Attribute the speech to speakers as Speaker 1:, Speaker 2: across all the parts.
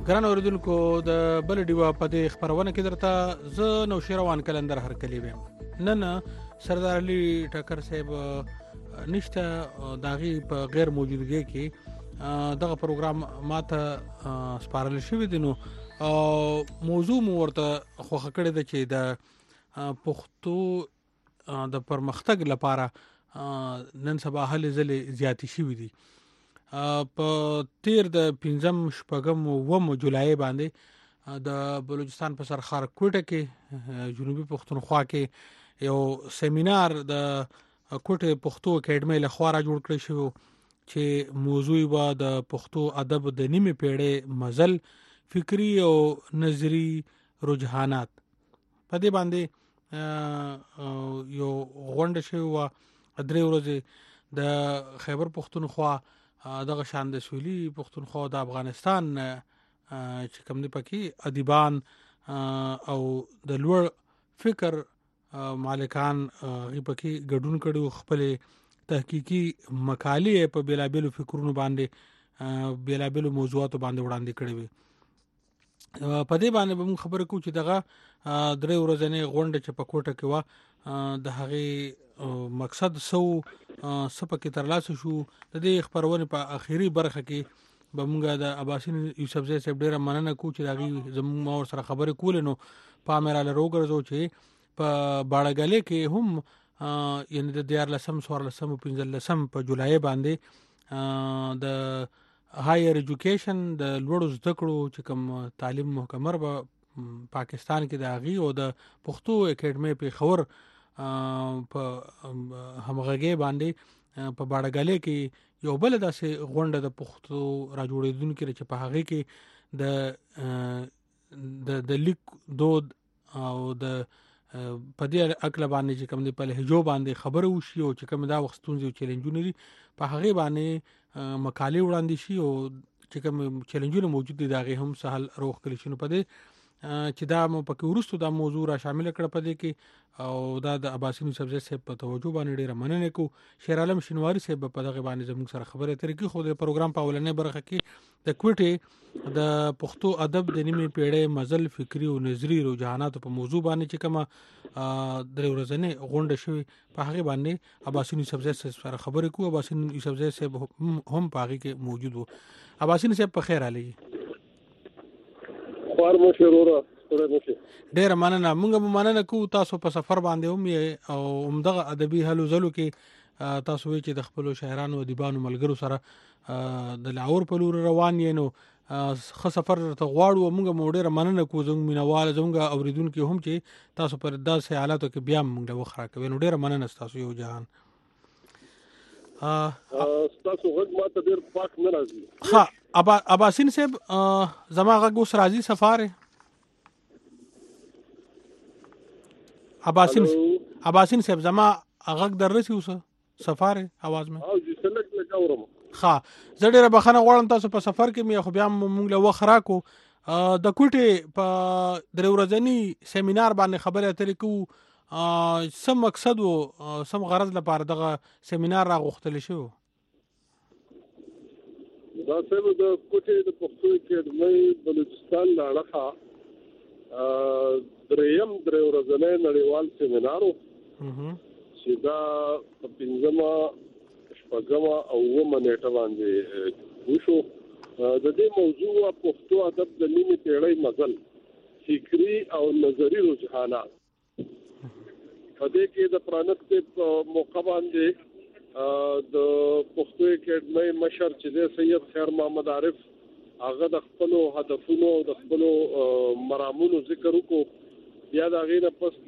Speaker 1: ګران اوریدونکو د بل ډیوا په دې خبرونه کې درته زه نوشیروان کلندر هرکلی ویم. نن سردار علي ټکر صاحب نشته داغي په غیر موجودګي کې دغه پروګرام ماته سپارل شوی دی. نو موضوع مو ورته خوښه کړې ده چې د پښتو د پرمختګ لپاره نن سبا هلې ځلې زیاتې شوي دي. په تیر د 5 شپږم و جولای باندې د بلوچستان په سرخار کوټه کې جنوبي پښتونخوا کې یو سیمینار د کوټه پښتو اکیډمي له خوا را جوړ کړی شو چې موضوع و د پښتو ادب د نیمه پیړۍ مزل فکری او نظری رجحانات. په دې باندې یو غونډه شوی و 3 ورځې د خیبر پښتونخوا دغه شان د سویلي پښتونخوا د افغانستان چې کوم دی پکې ادیبان او د لوړ فکر مالکان غي پکې ګډون کړي خپل تحقیقي مقالې په بیلابلو فکرونو باندې بیلابلو موضوعاتو باندې وړاندې کړي وي. په دې باندې به موږ خبرې کوو چې دغه 3 ورځې غونډه چې په کوټه کې و د هغه مقصد سپکه ترلاسه شو. د دې خبرونه په اخیری برخه کې به موږ د عباسین یوسف زئی صاحب ډیره مننه کوو چې دغه زموږ اور سره خبرې کول. نو پامیر له روګرزو چې په باړګلې کې هم یعنی د 14 15 په جولای باندې د هایر ایجوکیشن د لوړو زده کړو چې کوم تعلیم محکمر په پاکستان کې د اغي او د پښتو اکیډمي په خبر په همغږي باندې په باړګلې کې یو بل داسې غونډه د پښتو را جوړېدونکو چې په هغه کې د لیک دود او د په دې عقل باندې چې کوم دی په لهجو باندې خبره وشي او چې کوم دا وختونځي او چیلنجونه دي په هغه باندې مقالې وړاندې شي او چې کوم چیلنجونه موجود دي دا غي هم سهل روخ کلی شنو په دې چې دا مو پکې ورستو دا موضوع را شامل کړ په دې کې او دا د عباسین یوسف زئی صاحب په توجه باندې ډیره مننه کو. شیر عالم شینواری صاحب په دغه باندې زموږ سره خبرې اترې کې خو د پروګرام په اولنې برخه کې د کوټه د پښتو ادب د نیمه پیړۍ مزل فکری او نظری رجحانات په موضوع باندې چې کومه 3 ورځې غونډه شوی په هغه باندې عباسین یوسف زئی سره خبرې کو. عباسین یوسف زئی صاحب هم په هغه کې موجود وو. عباسین صاحب په خیر علي
Speaker 2: خبر مو شروع
Speaker 1: ډیر مننه. موږ مننه کوو تاسو په سفر باندې هم او همدغه ادبي هلو زلو کې تاسو وی چې د خپل شاعرانو او ادیبانو ملګرو سره د لاهور په لور روان یې. نو خو سفر ته غواړو موږ ډیر مننه کوو زموږ مینوال زموږ اوریدونکو هم چې تاسو پر داسې حالاتو کې بیا موږ وخره کوي. نو ډیر مننه تاسو یو جهان
Speaker 2: تاسو غږ ماته ډیر پاک نه راځي.
Speaker 1: ها عباسین صاحب زما غږ اوس راځي سفاره عباسین صاحب زما غږ دررسي اوس سفاره आवाज مې
Speaker 2: او چې سلک لګاورم.
Speaker 1: ها زه ډیره بخنه غواړم تاسو په سفر کې مې خو بیا موږ له وخره کو د کوټه په 3 ورځنی سیمینار باندې خبرې اترې کو سم مقصد او سم غرض لپاره دغه سیمینار را غوښتل شو.
Speaker 2: دا څه د کوټه د پښتو اکیډمي بلوچستان لاړه دریم 3 ورځې نړیوال سیمینار چې دا په 5 شپږم او 9 نیټه باندې وشو. د دې موضوع پښتو ادب د نیمه پیړۍ مزل فکری او نظری رجحانات. په دې کې د پرانست په موقع باندې د پښتو اکیډمي مشر چې د سید خیر محمد عارف هغه د خپل هدفونو او د خپل مرامونو ذکر وکړو. بیا دا غیر پس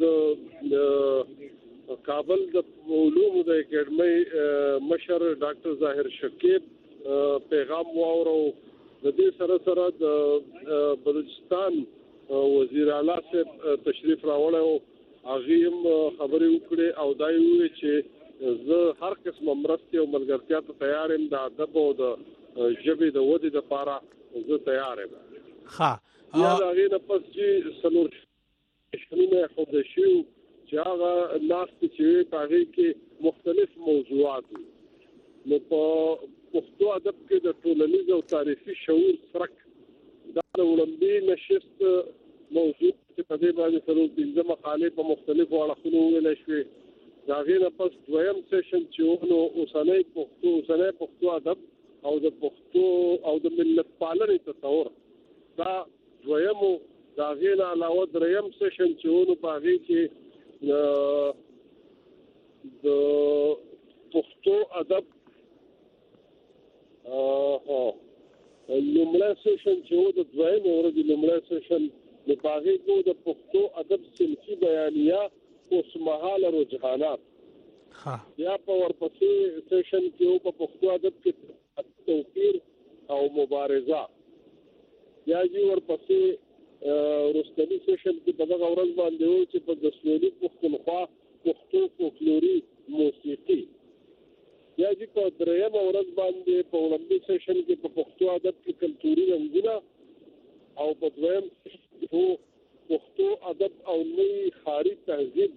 Speaker 2: د کابل د علومو د اکیډمي مشر ډاکټر ظاهر شکیب پیغام واورو. د دې سره د بلوچستان وزیر اعلی صاحب تشریف راوړو. هغه هم خبرې وکړې او دا ویل چې زه هر قسم مرستې او ملګرتیا ته تیار یم. د ادب او د ژبې د ودې لپاره زه تیار یم.
Speaker 1: ها
Speaker 2: یا دا غیر پس چې سلور شنو خود شو چې هغه ناس چې په هغه کې مختلف موضوعات نو په پښتو ادب کې د ټولنیز او تاریخي شعور فرق دا د وړاندې نشست موضوع چې په دې باندې سره د مقالې په مختلفو اړخونو ویل شوې دا غیر پس دویم سیشن چې ونو اوسنۍ پښتو ادب او د پښتو او د ملت پالنې تصور دا دویم دا غیر علاوه دریم سیشن چې ونو په هغه کې د پښتو ادب لومړی سیشن چې و د دویم ورځې لومړی سیشن د باغې کو د پښتو ادب صنفي بیانیه اوسمهاله رجحانات یا په ورپسې سیشن کې و په پښتو ادب کې توپیر او مبارزه یا جی ورپسې رستنی سیشن کې په دغه ورځ باندې و چې په دسولی پښتونخوا پښتو فولکلوري موسیقي یا جی په دریم ورځ باندې په وړاندې سیشن کې په پښتو ادب کې کلتوري رنګونه او په دویم پښتو ادب او نوی خاري تهذیب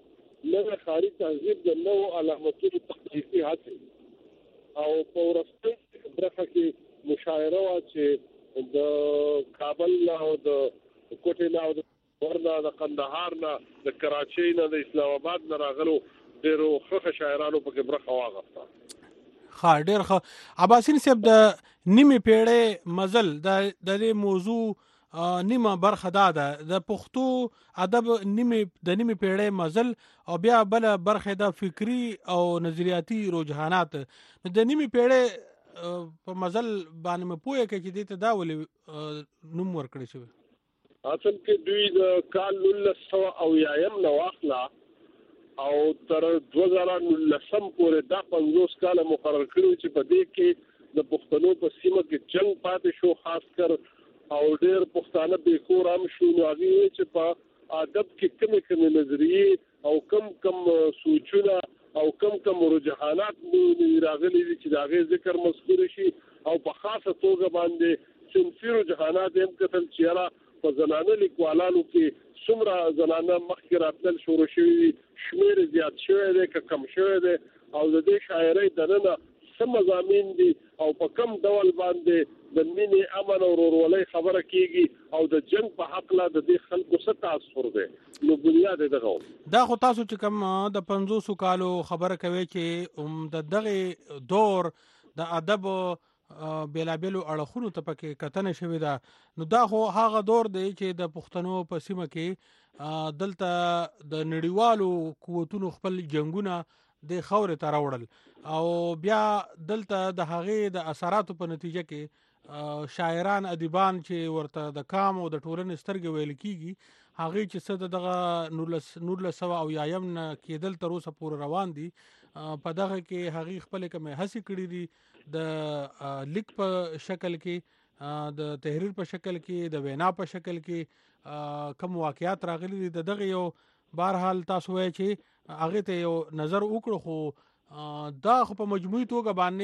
Speaker 2: د نوو علامتونو تحقیقي حاصل او په ورځې برخه کې مشاعره وا چې د کابل او د کوټې نه او د ورنا د قندهار نه د کراچۍ نه د اسلام آباد نه راغلو ډېرو ښه شاعرانو په کې برخه واغسته.
Speaker 1: ها ډېر ښه. عباسین صاحب د نیمه پیړۍ مزل د موضوع نیمه برخه ده د پښتو ادب د نیمه پیړۍ مزل او بیا بل برخه د فکری او نظریاتي رجحانات د نیمه پیړۍ په مزل باندې مپوهه کې چې دته دا ولې نوم ورکړی شوی.
Speaker 2: اصل کې دوی د کال 1900 نو واخلا او تر 2019 پورې دا 50 کال مقرر کړو چې په دې کې د پښتنو په سیمه کې جنگ پاتې شو خاص کر او ډېر پښتانه به کور هم شو نو هغه چې په ادب کې کومې نظریې او کم سوچونه او کم رجحانات راغلي چې دا غي ذکر مذکور شي او په خاصه توګه باندې صنفي رجحانات هم کتل چې په زنانه لیکوالانو کې څومره زنانه مخکې راتل شروع شوي شمیر زیات شوی دی که کم شوی دی او د دې شاعرۍ دننه څه مضامین دي او په کم ډول باندې د مینې امن او ورورولۍ خبره کیږي او د جنگ په حق لا د دې خلکو څه تاثیر دی نو بنیاد دغه
Speaker 1: دا خو تاسو چې کوم د 500 کالو خبره کوي چې د دغه دور د ادب بیلابلو اړخونو ته پکې کتنه شوې ده نو دا خو هغه دور دی چې د پښتنو په سیمه کې دلته د نړیوالو قوتونو خپل جنگونه د خاورې ته راوړل او بیا دلته د هغې د اثراتو په نتیجه کې شاعران ادیبان چې ورته د کام او د ټولنې سترګې ویل کیږي هغې چې څه دغه 1900 نه کېدل تر اوسه پورې روان دي په دغه کې هغې خپلې کومې هڅې کړي دي د لیک په شکل کې د تحریر په شکل کې د وینا په شکل کې کوم واقعیات راغلي دي دغه یو بهرحال تاسو وایي چې هغې ته یو نظر وکړو خو دا خو په مجموعي توګه باندې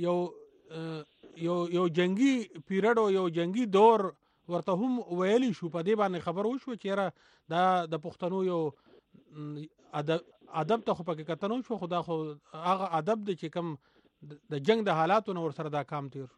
Speaker 1: یو جنگي پیریډ او یو جنگي دور ورته هم ویلی شو په دې باندې خبر وشو چې دا د پښتنو یو ادب ته خو پکې کتنو شو خدا خو هغه ادب د چې کم د جنگ د حالاتو نور سره دا کام تیر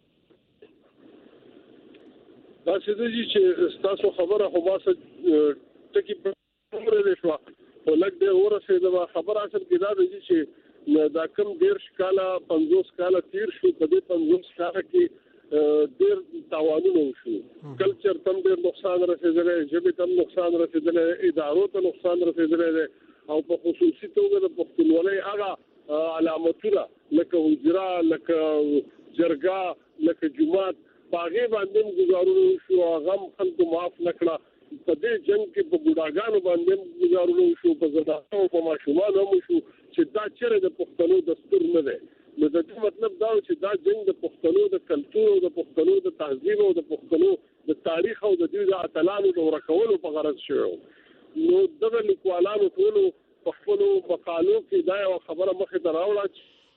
Speaker 2: دا چې تاسو خبره خو باسه ټکی پرې شو ولګ دې ورسېده خبر اصل کې دا دی چې دا کم ډیر شکاله 50 کاله تیر شو په دې 50 کاله کې ډیر تاوانونه وشو کلچر تم ډیر نقصان رسېدلی ژبې تم نقصان رسېدلی ادارو ته نقصان رسېدلی او په خصوصي توګه د پښتونولۍ هغه علامتونه لکه حجره لکه جرګه لکه جومات په هغې باندې هم ګزارونه وشو هغه هم خلکو معاف نه کړه په دې جنګ کې په بوډاګانو باندې هم ګزارونه وشو په زنانو او په ماشومانو هم وشو چې دا چېرې د پښتنو دستور نه دی نو د دې مطلب دا و چې دا جنګ د پښتنو د کلتور او د پښتنو د تهذیب او د پښتنو د تاریخ او د دوی د اتلانو د ورکولو په غرض شوی نو دغه لیکوالانو ټولو په خپلو مقالو کې دا یوه خبره مخې ته راوړه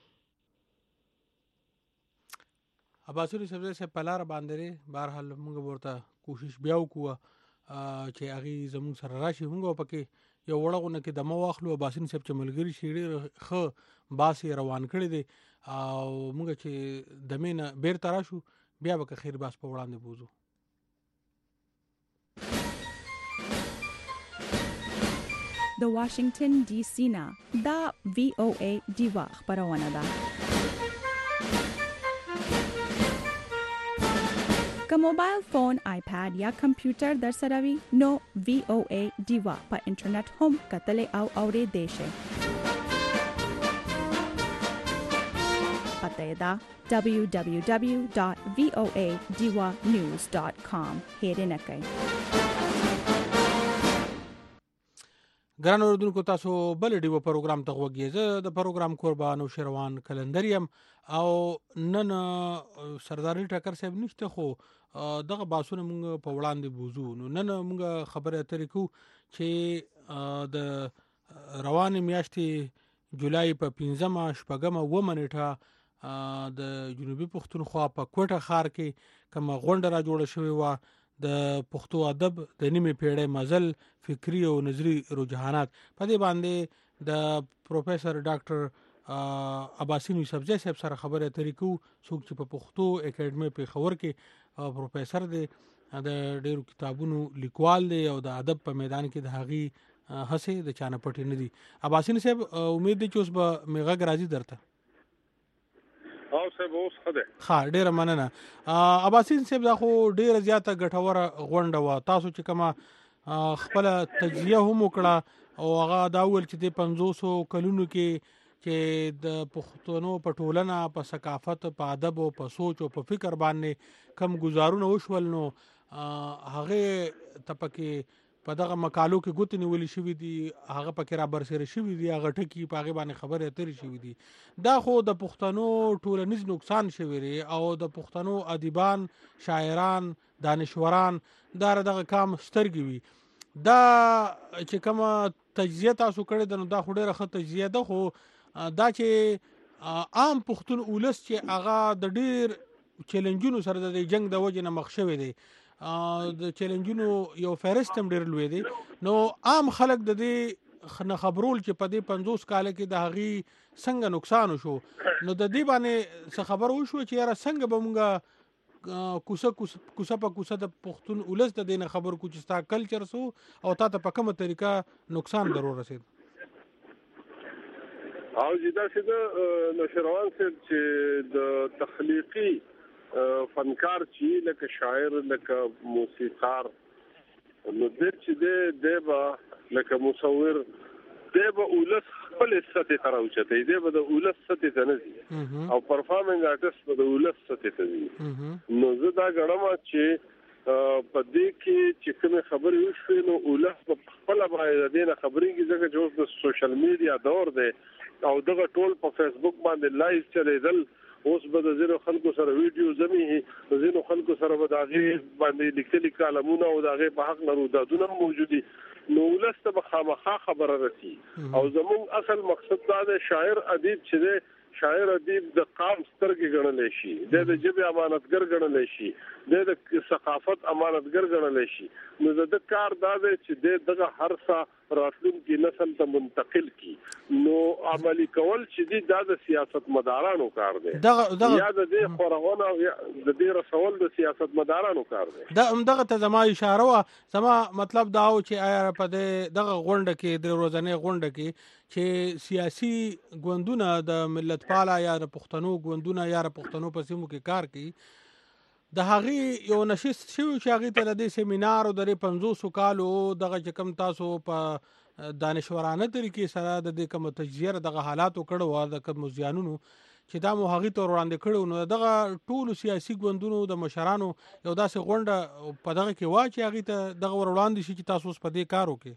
Speaker 1: عباسي صاحب په لاره باندې بهرحال موږ ورته کوشش بیا وکړو چې هغې زموږ سره راشي موږ پکې یو وړغونه کې دمه واخلو عباسي صاحب چې ملګري شي ډېر ښه باس یې روان کړی دی او موږ چې دمې نه بیرته راشو بیا به که خیر باس په وړاندې بوځو
Speaker 3: د واشنگټن ډي سي نه دا VOA دیوا خبرونه ده. که موبایل فون، آیپاد یا کمپیوټر در سره وي نو VOA دیوا په انټرنیټ هم کتلې او اورېدې شئ. پته دا www.voadiwanews.com هېرنه کوئ.
Speaker 1: ګران اوردونکو تاسو بل ډیو پروګرام ته وګورئ. زه د پروګرام قربان او شروان کلندریم او نن سردار ټکر صاحب نشته خو دغه باسونه موږ په وړاندې بوزو. نو نن موږ خبره اترې کو چې د روانې میاشتې جولای په 15 شپږمه و منېټه د جنوبي پښتونخوا په کوټه ښار کې کوم غونډه را جوړه شوې و د پښتو ادب د نیمه پیړۍ مزل فکری او نظری رجحانات. په دې باندې د پروفیسور ډاکټر عباسین یوسفزی صاحب سره خبره اترې کو، څوک چې په پښتو اکیډمي پیښور کې پروفیسور دی، د ډیرو کتابونو لیکوال دی او د ادب په میدان کې د هغې هڅې د چانه پټې نه دي. عباسین صاحب امید دی چې اوس به مې غږ راځي درته.
Speaker 2: او صاحب اوس خده
Speaker 1: ها ډیره مننه. عباسین صاحب دا خو ډیره زیاته ګټوره غونډه وه. تاسو چې کومه خپل تجزیه هم وکړه او هغه دا وویل چې د 500 کلونو کې چې د پښتنو په ټولنه، په ثقافت، په ادب او په سوچ او په فکر باندې کم گزارونه وشول، نو هغه تپکه په دغه مقالو کې ګوتې نیولې شوې دي، هغه پکې را برسېره شوي دي، هغه ټکي په هغې باندې خبرې اترې شوي دي. دا خو د پښتنو ټولنیز نقصان شوی دی او د پښتنو ادیبان، شاعران، دانشوران دا دغه کام سترګې وي. دا چې کومه تجزیه تاسو کړې ده نو دا خو ډېره ښه تجزیه ده، خو دا چې عام پښتون اولس چې هغه د ډېر چیلنجونو سره د جنگ د وجې نه مخ شوی دی، د چیلنجونو یو فهرست هم ډېر لوی دی، نو عام خلک د دې نه خبرول چې په دې 50 کاله کې د هغې څنګه نقصان وشو، نو د دې باندې څه خبر وشو چې یاره څنګه به مونږ کوسه په کوسه د پښتون اولس د دې نه خبر کو چې ستا کلچر سو او تا ته په کومه طریقه نقصان ضرور رسید.
Speaker 2: او جدا سید نشروان صاحب چې د تخلیقي فنکار چې لکه شاعر، لکه موسیقار، نو دې چې دې به لکه مصور، دې به اولس خپل سطح ته راوچته، دې به د اولس سطح ته نه ځي او پرفارمنګ آرټست به د اولس سطح ته ځي. نو زه دا ګڼم چې په دې کې چې کومې خبرې وشوې نو اولس په خپله باندې د دې نه خبرېږي، ځکه چې اوس د سوشل میډیا دور دی او دغه ټول په فیسبوک باندې لایو چلېدل. اوس به د ځینو خلکو سره ویډیو زمي، د ځینو خلکو سره به د هغې باندې لیکلي کالمونه او د هغې په حق نه رودادونه موجود دي، نو ولس ته به خامخا خبره رسي. او زموږ اصل مقصد دا دی شاعر ادیب چې دی، شاعر ادیب د قام سترګې ګڼلی شي، د ژبې امانتګر ګڼلی شي، د ثقافت امانتګر ګڼلی شي. نو د کار دا دی چې دغه هر څه راتلونکي نسل ته منتقل کی. نو عملی کول چې دا د سیاست مدارانو کار دی، یا د دې خورغونه او د دې رسول د سیاست مدارانو کار دی.
Speaker 1: دغه ته زما اشاره وه. زما مطلب دا و چې آیا په دغه غونډه کې، د ورځنۍ غونډه کې چې سیاسي ګوندونه د ملت پاله یا د پښتنو ګوندونه یا د پښتنو په سیمو کې کار کوي، د هغې یو نشست شوی چې هغې ته د دې سیمینار او د 500 کالو دغه چې کوم تاسو په دانشورانه طریقې سره د دې کومه تجزیه دغه حالاتو کړو او د کومو زیانونو چې دا مو هغې ته وړاندې کړو، نو دغه ټولو سیاسي ګوندونو د مشرانو یو داسې غونډه په دغه کې وه چې هغې ته دغه ور وړاندې شي چې تاسو اوس په دې کار وکړئ.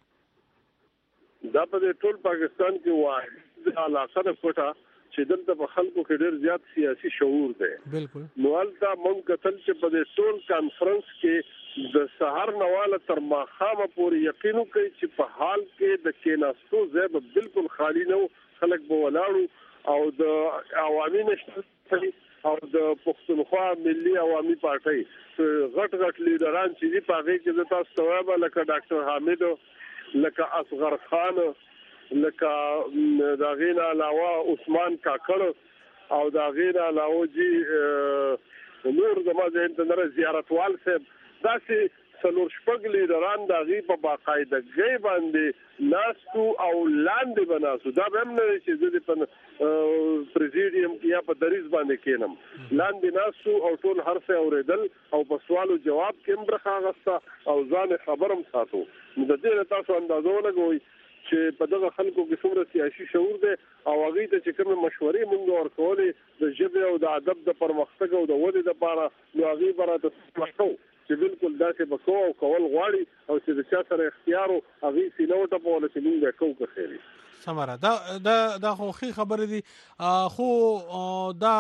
Speaker 2: دا په ټول پاکستان کې واحد علاقه ده کوټه چې دلته په خلکو کې ډېر زیات سیاسي شعور دی.
Speaker 1: بالکل.
Speaker 2: نو هلته موږ کتل چې په دې ټول کانفرنس کې د سهار نواله تر ماښامه پورې یقین وکړئ چې په حال کې د کېناستو ځای به بالکل خالي نه و، خلک به ولاړو او د عوامي نشتل او د پښتونخوا ملي عوامي پارټۍ غټ لیډران چې دي په هغې کې زه تاسو ته وایم لکه ډاکټر حامد، لکه اصغر خان، لکه د هغې نه علاوه عثمان کاکړ او د هغې نه علاوه نور زما ذهن ته نه زیارتوال صاحب، داسې څلور شپږ لیډران د هغې په باقاعدګۍ باندې ناستو او لاندې به ناستو. دا به هم نه چې زه د په پریزیډیم یا په دریځ باندې کښېنم، لاندې ناستو او ټول هر څه اورېدل او په سوالو جواب کې هم برخه اخیسته او ځان خبر هم ساتو. نو د دې نه تاسو اندازه ولګوئ چې په دغه خلکو کې څومره سیاسي شعور دی او هغوی ته چې کومې مشورې موږ ورکولې د ژبې او د ادب د پرمختګ او د ودې دپاره، نو هغې به راته کوو چې بالکل داسې به کوو او کول غواړي او چې د چا سره اختیار و هغې سینه وټپوله چې موږ به کوو که خیر وي.
Speaker 1: سمره دا خو ښې خبرې دي، خو دا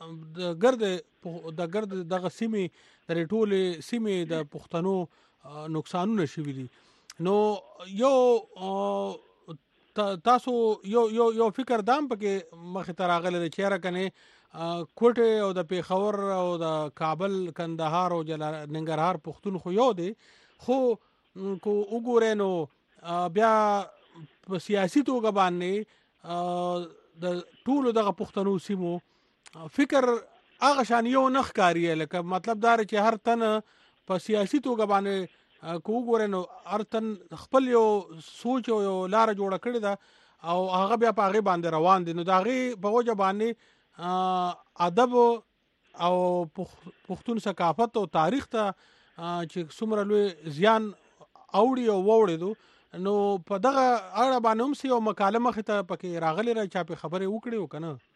Speaker 1: د ګرد دغه سیمې د ټولې سیمې د پښتنو نقصانونه شوي دي. نو تاسو یو فکر دام پکې مخې ته راغلی دی چې یاره کنې کوټې او د پیښور او د کابل کندهار او ننګرهار پښتون خو یو دی، خو کو وګورئ نو بیا په سیاسي توګه باندې د ټولو دغه پښتنو سیمو فکر هغه شان یو نه ښکاري. لکه مطلب دا چې هر تن په سیاسي توګه باندې کو وګورئ نو هر تن خپل یو سوچ او یو لاره جوړه کړې ده او هغه بیا په هغې باندې روان دي. نو د هغې په وجه باندې ادب او پښتون ثقافت او تاریخ ته چې څومره لوی زیان اوړي او واوړېدو، نو په دغه اړه باندې هم یو مکالمه مخې ته پکې راغلی را چا پې خبرې وکړې و که نه؟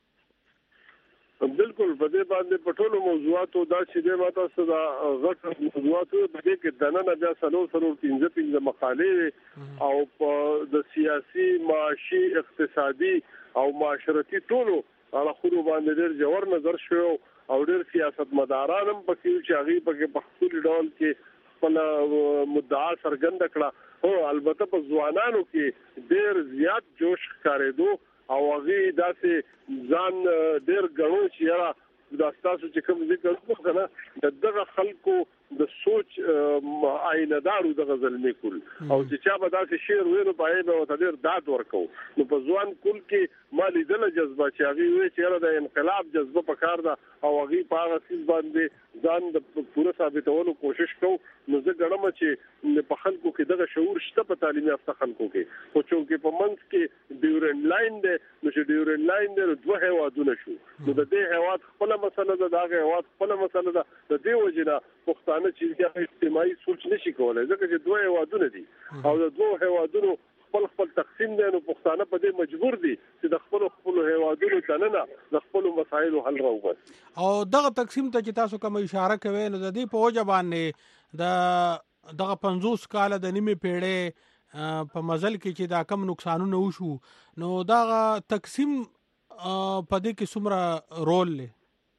Speaker 2: بالکل په دې باندې په ټولو موضوعاتو دا چې دی ما تاسو دا غټ موضوعاتو په دې کې دننه بیا څلور 15 مقالې او په د سیاسي، معاشي، اقتصادي او معاشرتي ټولو اړخونو باندې ډېر ژور نظر شوی او ډېر سیاستمداران هم پکې چې هغوی پکې په خپل ډول کې خپله مدعا څرګنده کړه. هو البته په ځوانانو کې ډېر زیات جوش ښکارېدو او هغې داسې ځان ډېر ګڼو چې یاره دا ستاسو چې کوم ذکر وکړو که نه د دغه خلکو د سوچ آینه‌دارو دغه زلمې کول او چې چا به داسې شعر ویلو په هغې به ورته ډېر داد ورکوو. نو په ځوان کول کې ما لیدله جذبه چې هغې وایي چې یاره د انقلاب جذبه پکار ده او هغې په هغه څیز باندې ځان د پوره ثابتولو کوشش کوو. نو زه ګڼم چې په خلکو کې دغه شعور شته په تعلیم یافته خلکو کې، خو چونکې په منځ کې ډیورنډ لاین دی، نو چې ډیورنډ لاین دی نو دوه هیوادونه شو. نو د دې هیواد خپله مسله ده، د هغه هیواد خپله مسله ده. د دې وجې نه پښتانه چې اجتماعي سوچ نشي کولی ځکه چې دوه هیوادونه دي او د دوه هیوادونو خپل تقسیم دی. نو پښتانه په دې مجبور دي چې د خپلو هیوادونو دننه د خپلو مسایلو حل راوباسي.
Speaker 1: او دغه تقسیم ته چې تاسو کوم اشاره کوئ نو د دې په وجه باندې دغه 50 کاله د نیمې پیړۍ په مزل کې چې دا کم نقصانونه وشو، نو دغه تقسیم په دې کې څومره رول لري؟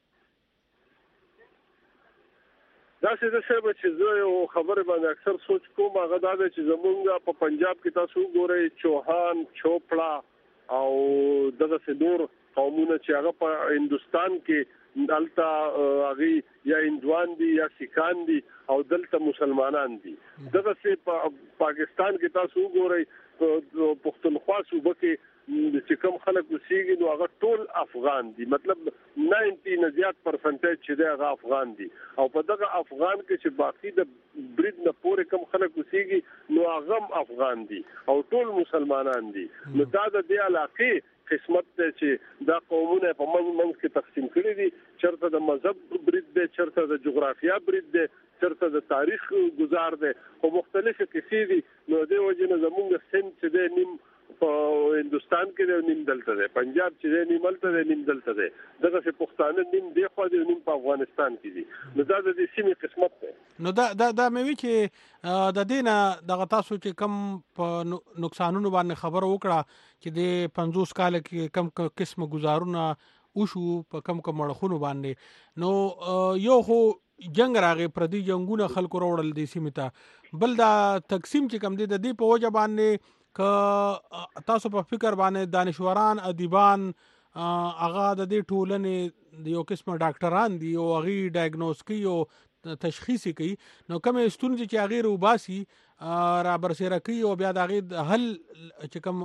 Speaker 2: داسې د څه به چې زه یو خبرې باندې اکثر سوچ کوم هغه دا دی چې زمونږ په پنجاب کې تاسو وګورئ چوهان، چوپړه او دغسې نور قومونه چې هغه په هندوستان کې دلته هغې یا هندوان دي یا سیکان دي او دلته مسلمانان دي. دغسې په پاکستان کې تاسو وګورئ پښتونخوا صوبه کې چې کوم خلک اوسېږي نو هغه ټول افغان دي، مطلب 90 زیات پرسنټیج چې دی هغه افغان دي. او په دغه افغان کې چې باقي د برید نه پورې کوم خلک اوسېږي نو هغه هم افغان دي او ټول مسلمانان دي. نو دا د دې علاقې قسمت دی چې دا قومونه په منځ کې تقسیم کړي دي. چرته د مذهب برید دی، چرته د جغرافیا برید دی، چرته د تاریخ گزار دی، خو مختلفې کیسې دي. نو دې وجې نه زمونږ سند چې دی نیم په هندوستان کې دی نیم دلته دی، پنجاب چې دی نیم هلته دی نیم دلته دی، دغسې پښتانه نیم دی خوا دی نیم په افغانستان کې دي. نو دا د دې سیمې قسمت دی.
Speaker 1: نو دا مې وی چې د دې نه دغه تاسو چې کم په نقصانونو باندې خبره وکړه چې د 50 کال کې کم قسم گزارونه وشو په کم مړخونو باندې، نو یو خو جنگ راغی، پردي جنگونه خلکو راوړل دي سیمې ته. بل دا تقسیم چې کم دی د دې په وجه باندې که تاسو په فکر باندې دانشوران، ادیبان هغه د دې ټولنې د یو قسمه ډاکټران دي او هغې ډایګنوز کوي او تشخیص کوي، نو کومې ستونزې چې هغې روباسي را برسېره کوي او بیا د هغې حل چې کوم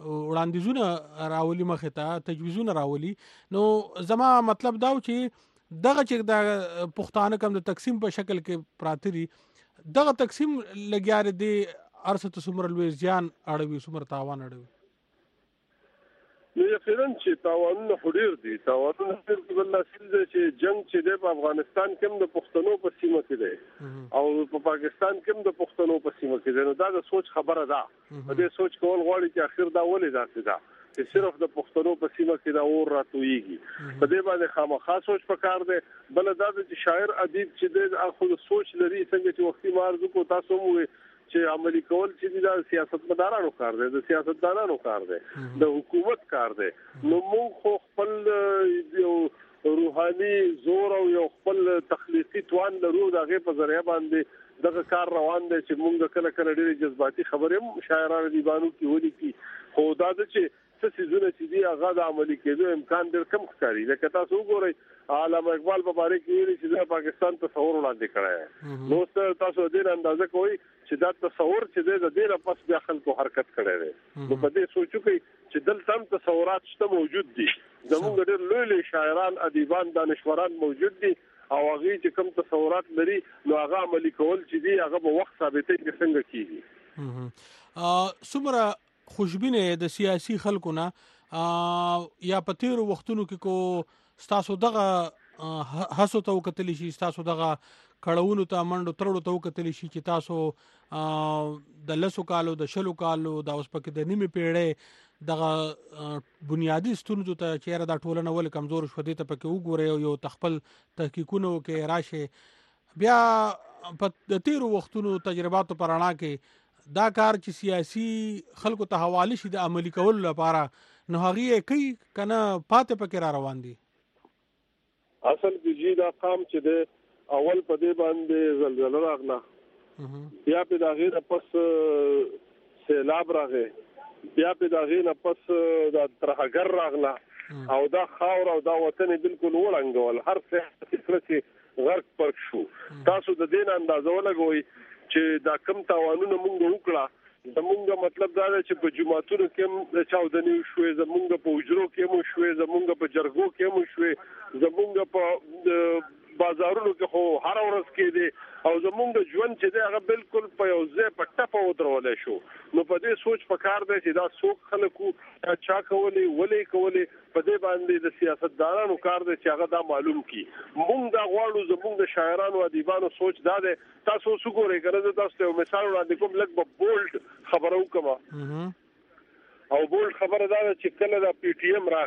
Speaker 1: وړاندیزونه راولي مخې ته، تجویزونه راولي. نو زما مطلب دا و چې دغه چې د پښتانه کم د تقسیم په شکل کې پراتري دغه تقسیم لګیاره دی ارسته سمر لوی ځان اړوي سمر تاوان اړوي.
Speaker 2: نو یقینا چې تاوانونه خوري دي تاوانونه په بل نسل چې جنگ چې د افغانستان کې د پښتنو په سیمه کې دی او په پاکستان کې د پښتنو په سیمه کې دی نو دا د سوچ خبره ده په دې سوچ کول غواړي چې اخر دا ولې داسې ده چې صرف د پښتنو په سیمه کې دا اور راتويږي په دې باندې خامخا سوچ پکار دی بل دا چې شاعر ادیب چې د خپل سوچ لري څنګه چې وختي مارزو کو تاسو مو چې عملی کول چې د سیاستمدارانو کار دی د سیاستدانانو کار دی د حکومت کار دی نو موږ خپل یو روحاني زور او یو خپل تخلیقي توان لرو دغه په ذریعہ باندې دغه کار روان دی چې موږ کله کله ډېری جذباتي خبرې شاعرانو دیوانو کې ودی کی خو دا چې څه سيزونه چې دی هغه د عملی کېدو امکان ډېر کم ښکاري لکه تاسو وګورئ علامه اقبال په اړه کې ویلي چې د پاکستان تصور وړاندې کړی نو تاسو دې اندازه کوئ چې دا تصور چې د دې لپس بیا خلکو حرکت کړی دی نو په دې سوچو کې چې دلته هم تصورات شته موجود دي زموږ ډېر لوی شاعران ادیبان دانشوران موجود دي او هغه چې کوم تصورات لري نو هغه عملی کول چې دی هغه په وخت ثابتې کې څنګه کیږي
Speaker 1: سمره خوشبینه د سیاسي خلکو نه یا په تیر وختونو کې کو ستاسو دغه هڅو ته وکتلی شي ستاسو دغه کړهونو ته منډو ترړو ته وکتلی شي چې تاسو د لسو کالو د شلو کالو د اوس پکې د نیمه پیړۍ دغه بنیادی ستونزو ته چیرې د ټولنه ول کمزور شو دي ته پکې وګورئ یو تخپل تحقیقونه کې راشه بیا په تیر وختونو تجرباتو پرانا کې دا کار چې سیاسي خلکو ته حواله شي د عملی کول لپاره نو هغه کوي کنه پاتې پکې را روان دي
Speaker 2: اصل کې دا قام چې د اول په دې باندې زلزلہ راغله بیا په دغه نه پس سیلاب راغی بیا په دغه نه پس د ترهګر راغله او دا خاور او دا وطن بالکل وړنګول هر څه چې غرق پر شو تاسو د دین اندازو لګوي چې دا کم تاوانونه مونږ وکړه زمونږ مطلب دا دی چې په جماعتونو کې چاودنې شوې زمونږ په حجرو کې مو شوې زمونږ په جرګو کې مو شوې زمونږ په بازارونو کې خو هر ورځ کې دي او زمونږ ژوند چې دی هغه بالکل په یو ځای په ټپه ودرولې شو نو په دې سوچ پکار دی چې دا څوک خلکو چا کولې ولې کولې په دې باندې د سیاستدانانو کار دی چې هغه دا معلوم کی مونږ دا غواړو زمونږ د شاعرانو ادیبانو سوچ دا دی تاسو وګورئ کنه تاسو یو مثال وړاندې کوم لږ په بولډ خبرو کوم او بولډ خبره دا چې کله دا پی ټی ایم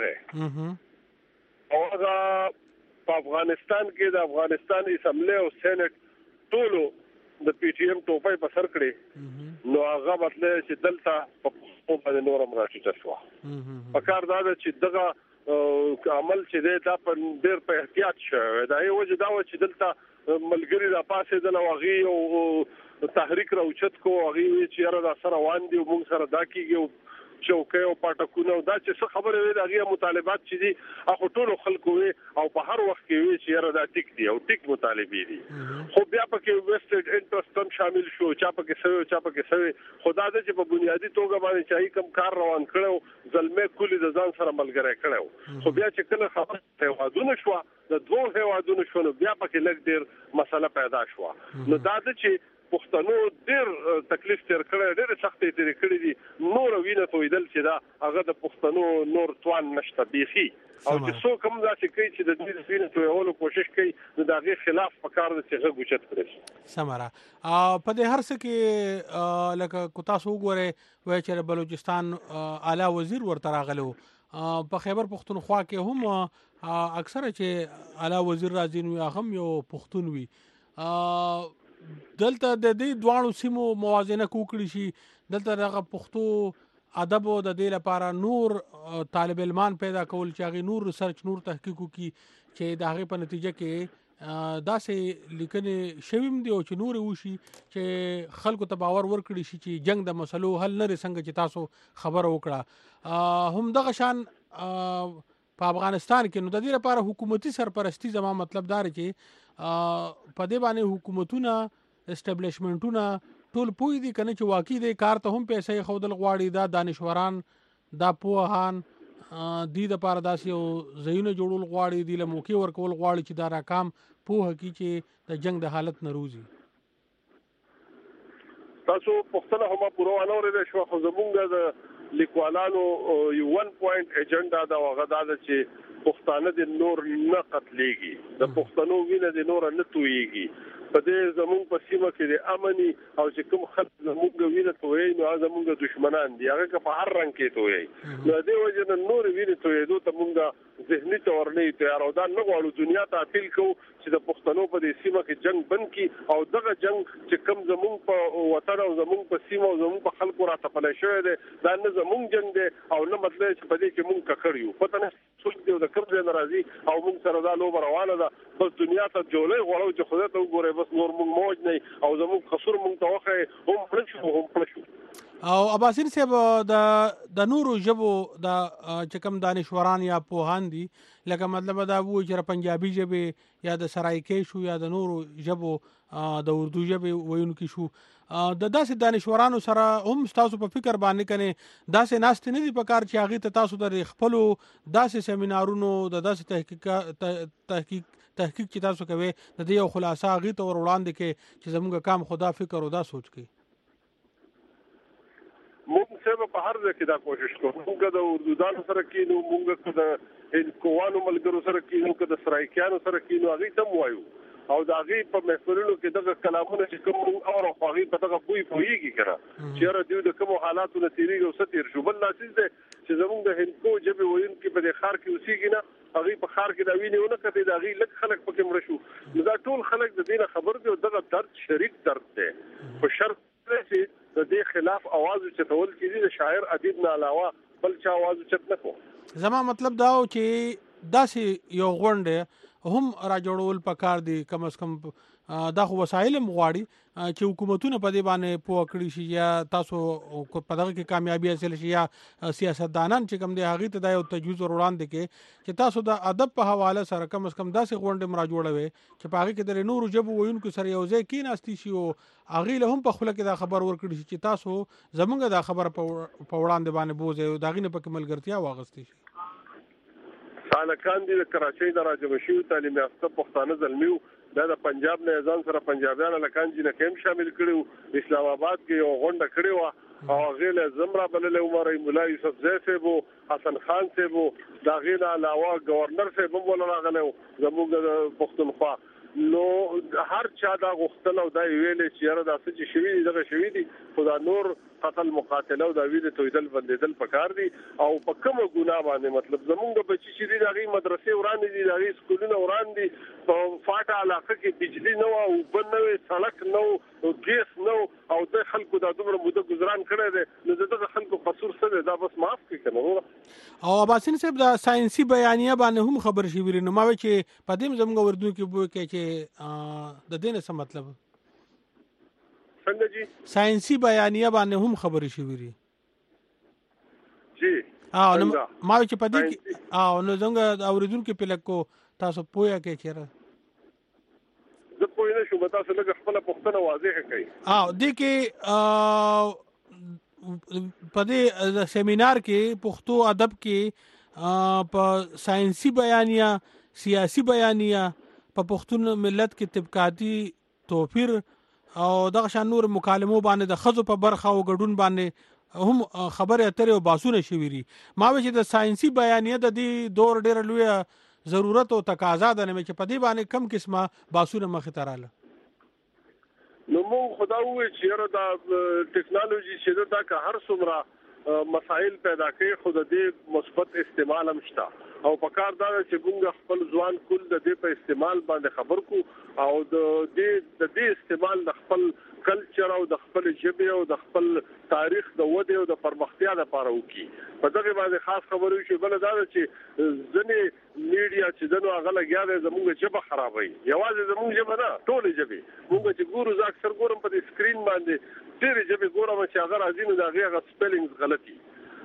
Speaker 2: راغی او هغه په افغانستان کې د افغانستان اسمبلی او سېنات ټولو د پی ټی ایم ټوپۍ په سر کړې نو هغه مطلب چې دلته په باندې نورم راټیټ شو په کار دا چې دغه عمل چې دا په ډېر په احتیاط شوی دا یو وجه دا چې دلته ملګری را پاسې د لوغي او تحریک راوچت کو هغه چې یاره دا سره روان دي موږ سره دا کیږي چوکۍ او پټکونه دا چې څه خبره وي دغه مطالبات چې دي هغه ټول خلکو وي او په هر وخت کې وي چې یاره دا ټیک دي او ټیک مطالبې دي خو بیا پکې ویسټډ انټرست هم شامل شو چا پکې سوي خدا دې چې په بنیادی توګه باندې چای کم کار روان کړو ظلمه کلی د ځان سره ملګری کړو خو بیا چې کله خبره هیوادونه شو د دوه هیوادونو شو نو بیا پکې لږ ډیر مسله پیدا شو نو دا چې پښتنو ډېر تکلیف تیر کړی ډېر سختۍ تیر کړې دي نور وینه تویدل چې دا هغه د پښتنو نور توان نشته بیخي او چې څوک هم دا چې کوي چې د دې وینه تویولو کوشش کوي نو دا غي خلاف پکار دي چې هغه اوچت کړي
Speaker 1: سمره په دې هر څه کې لکه کو تاسو وګورئ وای چې بلوچستان اعلی وزیر ورته راغلو په خیبر پختونخوا کې هم اکثره چې اعلی وزیر راځي نو هغه یو پښتون وي دلته د دې دوانو سیمو موازنه کوکړي شي دلته دغه پښتو ادب او د دې لپاره نور طالب علمان پیدا کول چې هغه نور ریسرچ نور تحقیق کوي چې د هغه په نتیجه کې داسې لیکنې شویم دی او چې نور وشي چې خلکو ته باور ورکړي شي چې جنگ د مسلو حل نه څنګه چې تاسو خبر وکړه هم دغه شان په افغانستان کې نو د دې لپاره حکومتي سرپرستی زما مطلب دار چې په دې باندې حکومتونه اسټابلیشمنټونه ټول پوي دي کنه چې واقعي د کار ته هم پیسې خودل غواړي دا دانشوران دا پوهان دی د پاره داسې یو ځایونه جوړول غواړي، دی له موقع ورکول غواړي چې دا راکام پوهه کړي چې د جنگ د حالت نه روزي.
Speaker 2: تاسو پښتنه هم پوره ونه ورته شو، خو زمونږ د لیکوالانو یو 1 پوینټ ایجنډا دا وغه دا چې پښتانه د نور نه قتلېږي، د پښتنو وینه د نور نه تویږي. په دې زمونږ په سیمه کې د امني او چې کوم خلک زمونږ وینه توي نو زمونږ دشمنان دي، هغه په هر رنګ کې توي. نو دې وجه نه نور وینه تویدو ته مونږ ذهني تور نه تیار او دا نه غواړو دنیا ته اپیل کوو چې د پښتنو په دې سیمه کې جنگ بند کړي او دغه جنگ چې کوم زمونږ په وطن او زمونږ په سیمه او زمونږ په خلکو راته پلي شوی دی دا نه زمونږ جنگ دی او نه مطلب چې په دې کې مونږ ککړ یو. پته نه څوک دی د کوم ځای ناراضي او مونږ سره دا لوبه روانه ده، بس دنیا ته جوړې غواړو چې خدای ته وګوري، بس نور مونږ موج نه او زمونږ قصور مونږ ته وخه هم پلشو.
Speaker 1: او اباسین صاحب د نورو ژبو د چې کوم دانشوران یا پوهان دي، لکه مطلب دا وو چې پنجابي ژبه یا د سرایکي شو یا د نورو ژبو د اردو ژبه ویونکي شو، د داسې دانشورانو سره هم تاسو په فکر باندې کنه داسې ناست نه دي په کار چې هغه ته تاسو د خپل داسې سیمینارونو د داسې تحقیق چې تاسو کوي د دې یو خلاصه هغه ته ور وړاندې کې چې زموږ کام خدا فکر او دا سوچ کوي.
Speaker 2: مونږ څه په هر ځای کې دا کوشش کوو، مونږ د اردودانو سره کینو، مونږ د کووانو ملګرو سره کینو، د سرایکیانو سره کینو، هغه تم وایو او دا غي په محفلونو کې دغه کلامونه چې کوم اور او هغه په دغه پويږي کنه چې را دیو د کوم حالاتو نتیریږي او ستیر شو. بل لاسیز ده چې زمونږ د هندکو جبه وین کې په خار کې اوسېږي نه، هغه په خار کې دا وینونه کته دا غي لک خلک پکې مړ شو. نو دا ټول خلک د دینه خبر دي او دغه درد شریک درد ده. په شرط چې د دې خلاف आवाज چتول کیږي د شاعر ادیب نه علاوه بل چا आवाज چت نه کو.
Speaker 1: زما مطلب دا و چې داسې یو غونډه هم را جوړول پکار دي، کم از کم دا خو وسایل مغواړي چې حکومتونه په دې باندې پوه کړی شي یا تاسو په دغه کې کامیابی حاصل شي یا سیاستدانان چې کوم دی هغه ته دا یو تجویز وړاندې کې چې تاسو د ادب په حواله سره کم از کم داسې غونډه مرا جوړوي چې په هغه کې د نورو ژبو ویونکو سره یو ځای کې ناستي شي او هغه له هم په خپل کې دا خبر ورکړي شي چې تاسو زمونږ دا خبره په وړاندې باندې بوزي او دا غینه په ملګرتیا واغستې شي.
Speaker 2: سالکان دي د کراچۍ د راجم شو تعلیم یافته پښتانه زلمیو دا د پنجاب نه ځان سره پنجابیان لکان جن کېم شامل کړو، اسلام آباد کې یو غونډه کړې و او غیله زمرا بلل عمر مولا یوسف زئی صاحب، حسن خان صاحب، دا غیله علاوه گورنر صاحب هم راغله زموږ پښتونخوا. نو هر چا دا غوښتل او دا ویلې چې یاره دا څه چې شوي دغه شوي دي خدا نور قتل مقاتله او دا ویلې تویدل بندیدل پکار دي او په کومه ګناه باندې مطلب زمونږ بچی چې دي دغه مدرسې وران دي، دغه سکولونه وران دي، په فاټه علاقه کې بجلی نه او بن نه سړک نه او ګیس نه او د خلکو د دومره موده گزاران کړی دی، نو دغه خلکو قصور څه دی دا بس معاف کړي کنه.
Speaker 1: او اباسین صاحب دا ساينسي بیانیه باندې هم خبر شي ویل، نو ما وی چې پدیم زموږ وردو کې بو کې چې د دینه څه مطلب
Speaker 2: څنګه جی
Speaker 1: ساينسي بیانیه باندې هم خبر شي ویل
Speaker 2: جی.
Speaker 1: نو ما وی چې پدې کې نو څنګه اوریدونکو په لکو تاسو پوهه کې چیرې
Speaker 2: زه پوه نه شوم، تاسو لږ خپل پوښتنه واضح کړئ.
Speaker 1: دې کې په دې سیمینار کې پښتو ادب کې په ساينسي بیانیه، سیاسي بیانیه، په پښتون ملت کې طبقاتي توپیر او دغه شان نور مکالمو باندې د خزو په برخه او ګډون باندې هم خبره اترې او باسونه شويري. ما وی چې د ساينسي بیانیه د دې دور ډېر لوی ضرورت او تقاضا ده نه چې په دې باندې کم قسمه باسونه مخ ته رااله.
Speaker 2: نو مو خدا وې چې دا ټیکنالوژي چې دا که هر څومره مسائل پیدا کوي خود دې مثبت استعمال هم شته او په کار دا چې موږ خپل ځوان کول د دې په استعمال باندې خبر کو او د دې استعمال د خپل کلچر او د خپل ژبه او د خپل تاریخ د ودې او د پرمختیا لپاره وکي. په دغه باندې خاص خبرو شي بل دا چې ځنې میډیا چې دنو هغه لګیا زموږ ژبه خرابوي، یوازې زموږ ژبه نه ټول ژبه موږ چې ګورو ځکه اکثر ګورم په سکرین باندې ډېر ژبه ګورم چې هغه راځي نو دا هغه سپیلینګز غلطي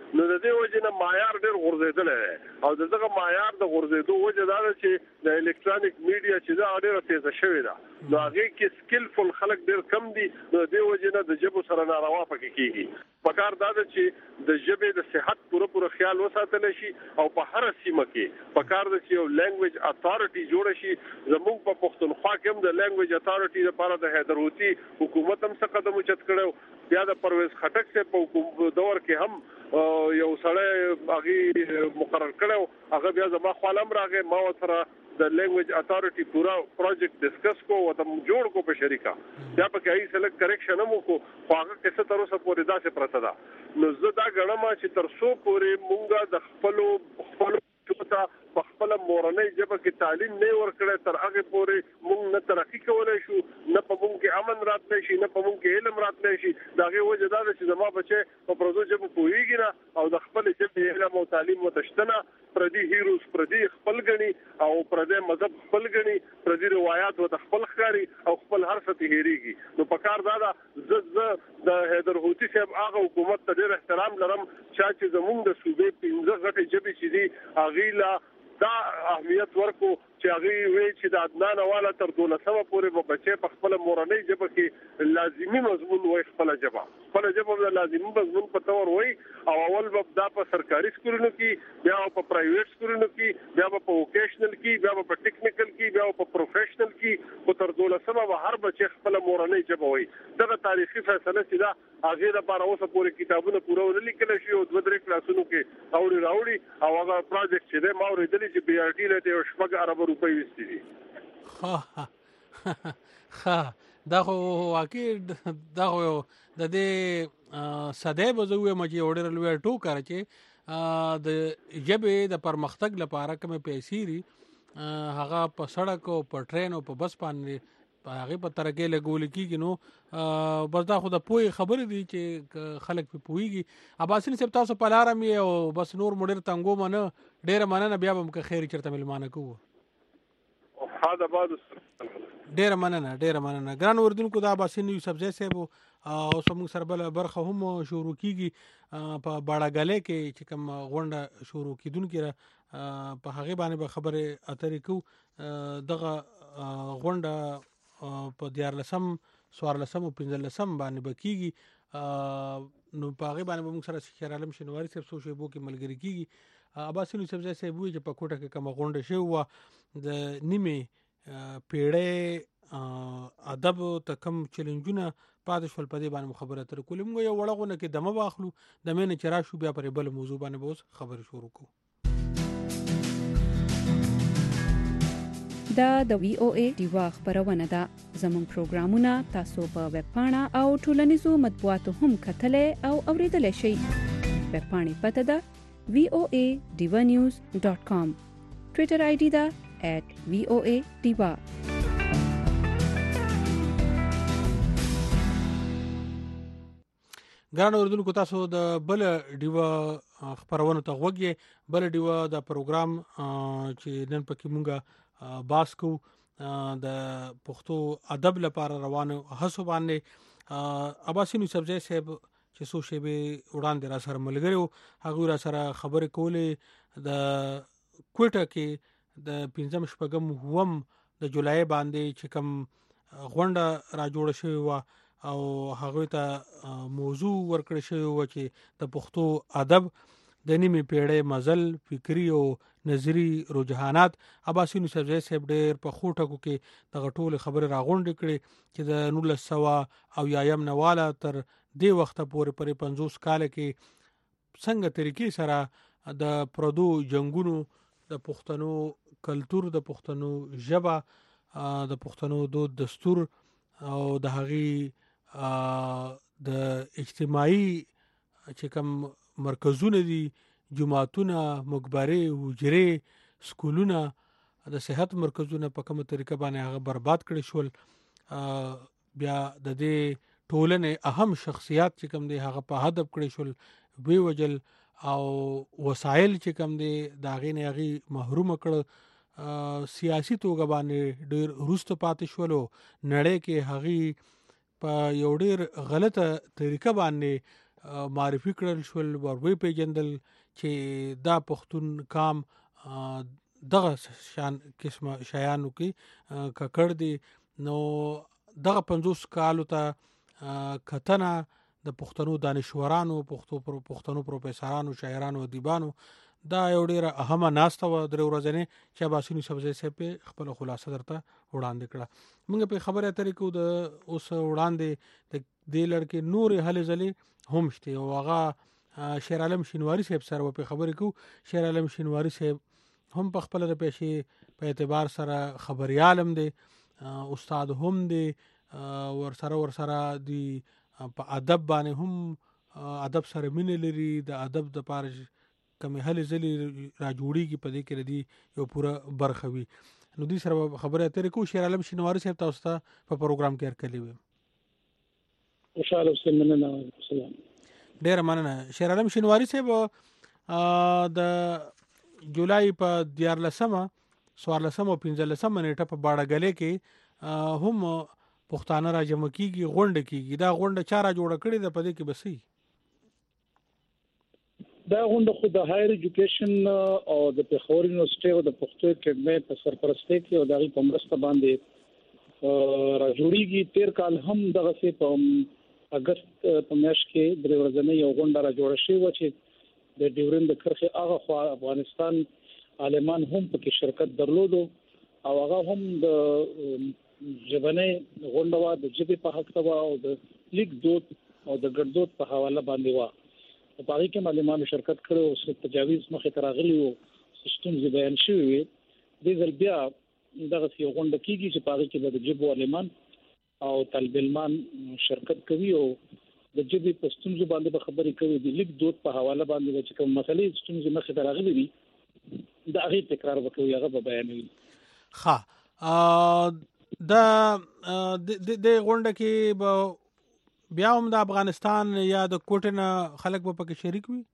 Speaker 2: نو د دې وجه نه معیار ډېر غورځېدل او دغه معیار د غورځېدو وجه دا ده چې د الکترونیک میډیا چې دا ډېره تیزه شوې ده نو هغه کې سکلفل خلک ډېر کم دي نو د دې وجه نه د ژبو سره ناروا پکې کیږي پکار دا ده چې د ژبې د صحت پوره خیال وساتل شي او په هر سیمه کې پکار ده چې یو لینګویج اتھارټي جوړ شي زموږ په پښتونخوا کې هم د لینګویج اتھارټي لپاره د حیدروتی حکومت هم څه قدم اوچت کړو بیا د پرویز خټک سے په حکومت دور کې هم یو سړی هغه مقرر کړو هغه بیا زما خپلم راغی ما سره د لینګویج اتھارټي پورا پروجیکټ ډیسکس کو او تم جوړ کو په شریکا بیا په کې ای سلیکټ کریکشن مو کو هغه کیسه تر اوسه پورې دا څه پرته ده نو زه دا غنم چې تر څو پورې مونږه د خپل چوتا په خپل مورنۍ ژبه کې تعلیم نه ورکړې تر هغه پورې مونږ نه ترقی کولای شو نه په مونږ کې امن راتلی شي نه په مونږ کې علم راتلی شي دا غي وجه دا چې زما بچي په پروژو ژبه پوهیږي نه او د خپل ژبې علم او تعلیم متشتنه پردي هیروز پردي خپل غني او پردي مذهب خپل غني پردي روایت او د خپل خاري او خپل هر څه تهيريږي نو پکار دا د حیدر هوتی صاحب هغه حکومت ته ډېر احترام لرم چې زموږ د صوبې 15 غټي ژبې چې دي اغیلا دا اهمیت ورکو چې هغه وی چې د عدنان حواله تر 12 پورې به بچي په خپل مورنۍ ژبه کې لازمی مضمون وای خپل ژبه د لازمی مضمون په تور وای او اول به دا په سرکاري سکولونو کې بیا په پرایویټ سکولونو کې بیا په ووکیشنل کې بیا په ټیکنیکل کې بیا په پروفیشنل کې په تر 12 به هر بچي خپل مورنۍ ژبه وای دغه تاریخي فیصله چې دا هغه لپاره اوسه پورې کتابونه پوره ولیکل شي او 2-3 کلاسونو کې راوړي او هغه پروجیکټ چې د ماورې دلی چې بي ار ټي له شپږ ارب روپۍ وستي دي
Speaker 1: دا خو واقعي دا خو د دې ساده بزوې مجي وړل وی ټوکر چې د ژبې د پرمختګ لپاره کوم پیسې لري هغه په سړک او په ټرین او په بس باندې هغه په ترګه لګول کیږي نو بس دا خو د پوي خبره دي چې خلک په پويږي اباسین سپ تاسو په لار مې او بس نور مډر تنګو منه ډېر مننه بیا به خیر چرته ملمانه کوو
Speaker 2: هذا بعد
Speaker 1: ډېر مننه ګران اردوونکو دا اباسین یوسف زئی صاحب او سمون سربل برخه هم شروع کیږي په باړاګلې کې چې کوم غونډه شروع کیدونکې په هغه باندې خبره اترې کو دغه غونډه په 14 14 او 15 باندې بکیږي نو په هغه باندې موږ سره شهر عالم شنواری صاحب سو شیبو کې ملګری کیږي اباسین یوسف زئی صاحب وی چې په کوټه کې کوم غونډه شو و د نیمه پیړې ادب ته کم چیلنجونه پاتې شول په دې باندې خبره تر کولم یو وړغونه کې دمه واخلو د مینه چرآ شو بیا پر بل موضوع باندې به خبرې شروع کوو
Speaker 3: دا د وی او ای دیوا خبرونه ده زموږ پروګرامونه تاسو په ویب پاڼه او ټولنیزو مطبوعاتو هم کتلې او اوریدلای شئ ویب پاڼې پته ده voanews.com ټوئیټر آی ډی ده @voadiva
Speaker 1: ګران اوردونکو تاسو د بل ډیوا خبرونه ته وګورئ بل ډیوا د پروګرام چې نن پکې مونږه باسکو د پښتو ادب لپاره روانه هڅو باندې اباسین یوسف زئی صاحب چې سو شی به وړاندې را سره ملګریو هغه را سره خبرې کولې د کوټه کې د 15 شپږم هم د جولای باندې چې کوم غونډه را جوړ شوی و او هغه ته موضوع ورکړی شوی و چې د پښتو ادب د نیمه پیړۍ مزل فکری او نظری رجحانات اباسین یوسف زئی صاحب ډېر په خوټکو کې د غټول خبره راغونډ کړي چې د 1900 او یایم نواله تر دې وخت پورې پر 50 کال کې څنګه طریقې سره د پردو جنگونو د پښتنو کلچر د پښتنو ژبه د پښتنو دود دستور او د هغي د اجتماعي چې کوم مرکزونه دي جماعتونه مقبره حجره سکولونه د صحت مرکزونه په کومه طریقه باندې هغه برباد کړي شول بیا د دې ټولنې اهم شخصیات چې کوم دي هغه په هدف کړي شول وی وجل او وسایل چې کوم دي دا غي نه غي محروم کړ سیاسي توګه باندې ډېر روست پاتې شول نړۍ کې هغه په یو ډېر غلطه طریقه باندې معرفي کړل شول ور پیژندل چې دا پښتون کام دغه شان قسمه شیانو کې ککړ دي. نو دغه 50 کالو ته کتنه د پښتنو دانشورانو پښتنو پروفیسورانو شاعرانو ادیبانو دا یو ډیره اهمه ناسته و درې ورځې چې باسونی سبزی سه په خپل خلاصه درته وړاندې کړه. موږ په خبره اترې کو د اوس وړاندې د دې لړکې نور هلي ځلې هم شته او هغه شیر عالم شینواری صاحب سره په خبرې کو. شیر عالم شینواری صاحب هم په خپل د پېښې په اعتبار سره خبريالم دي استاد هم دي ورسره دی په ادب باندې هم ادب سره مینه لري د ادب د پاره کوم هلي ځلې را جوړیږي په دې کې ردی یو پوره برخه وي. نو دې سره خبره اترې کو. شیر عالم شینواری صاحب تاسو ته په پروګرام کې ارکلې وي.
Speaker 4: خوشاله اوسئ. مننه. سلام.
Speaker 1: ډیر مننه. شیر عالم شینواری صاحب د جولای په 14 او 15 نیټه په باړګلې کې هم پښتانه را جمع کیږي غونډه کیږي. دا غونډه چا را جوړه کړې ده په دې کې بسې
Speaker 4: دا غونډه خو د هایر ایجوکیشن او د پېښور یونیورسيټي او د پښتو اکیډمي په سرپرستۍ کې او د غي په مرسته باندې را جوړیږي. 13 کال هم دغه څه په اگست په میاشت کې درې ورځې یو غونډه را جوړه شوې و چې د ډیورند کرخه هغه خو افغانستان عالمان هم پکې شرکت درلودو او هغه هم د ژبنې غونډه د ژبې په حق ته او د لیک دود او د ګردود په حواله باندې و. په هغه کې عالمانو شرکت کړو او تجاویز مخې ته راغلی او سیستم زی بیان شوی. د ځل بیا دغه یو غونډه کیږي چې په هغه کې د ژبو عالمان او طالب علمان شرکت کوي او د جدي پښتون باندې به خبرې کوي. د لیک دود په حواله باندې چې کوم مسلې ستونزې مخې ته راغلي دي دا هغه تکرار وکوي هغه به بیانوي.
Speaker 1: ها د غونډه کې به بیا هم د افغانستان یا د کوټنه خلک به پکې شریک وي.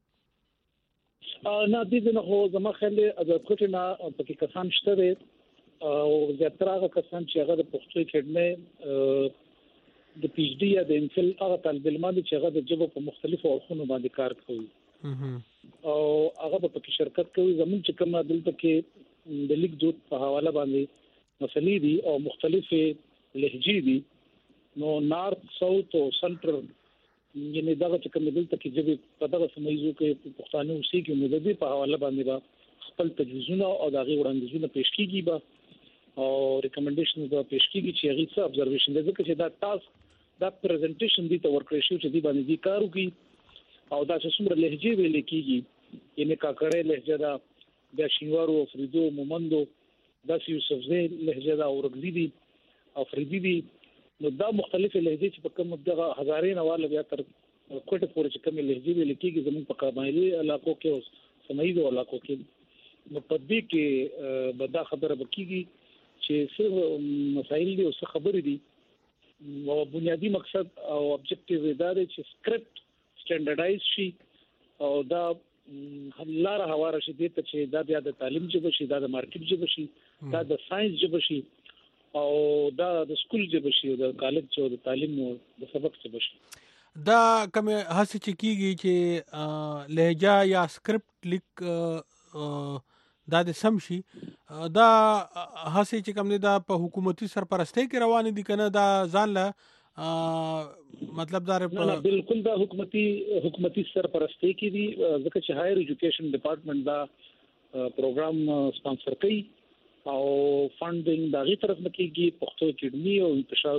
Speaker 4: نه دې نه خو زما خیال د کوټنه پکې کسان شته او زیاتره هغه کسان چې هغه د پښتو اکیډمي د پی ایچ ډي یا د امفل هغه طالب علمان چې هغه د جبو په مختلفو اړخونو باندې کار کوي او هغه په کې شرکت کوي. زمون چې کوم دلته کې د لیک دود په حواله باندې مسلې دي او مختلفه لهجې دي. نو نارث ساوث او سنټرل یعنی دا چې کوم دلته کې جبې په دغه سمېزو کې پښتانه اوسې کې نو د دې په حواله باندې خپل تجویزونه او دغه وړاندیزونه پیش کیږي به او ریکمنډیشنز به پیش کیږي چې هغه څه ابزرویشن دي چې دا ټاسک دا پریزنټیشن دي ته ورکړی شو چې دی باندې دي کار وکړي او دا چې څومره لهجې ویل کیږي یعنی کاکړې لهجه دا د شینوارو او فریدو مومندو دا یوسفزی لهجه دا اورګزی دي او فریدی دي. نو دا مختلفه لهجې چې په کوم دغه هزارې نواله بیا تر کوټه پورې چې کوم لهجې ویل کیږي زموږ په قبایلی علاقو کې او سمېدو علاقو کې نو په دې کې به دا خبره وکړي چې څه مسایل دي او څه خبرې دي او بنیادی مقصد او ابجیکټیو دا دی چې سکرپټ سټانډرډایز شي او دا لاره هواره شي دې ته چې دا بیا د تعلیم جبه شي دا د مارکیټ جبه شي دا د ساينس جبه شي او دا د سکول جبه شي د کالج او د تعلیم او د سبق جبه شي.
Speaker 1: دا کوم هڅه چې کیږي چې لهجه یا سکرپټ لیک دا د سم شي دا هڅه چې کوم دا په حکومتي سرپرستۍ کې روان دي کنه دا ځان له مطلب دا
Speaker 4: نه بالکل دا حکومتي سرپرستۍ کې دي ځکه چې هایر ایجوکیشن ډپارټمنټ دا پروګرام سپانسر کوي او فاندینګ دا غي طرف مکیږي پښتو اکیډمي او انتشار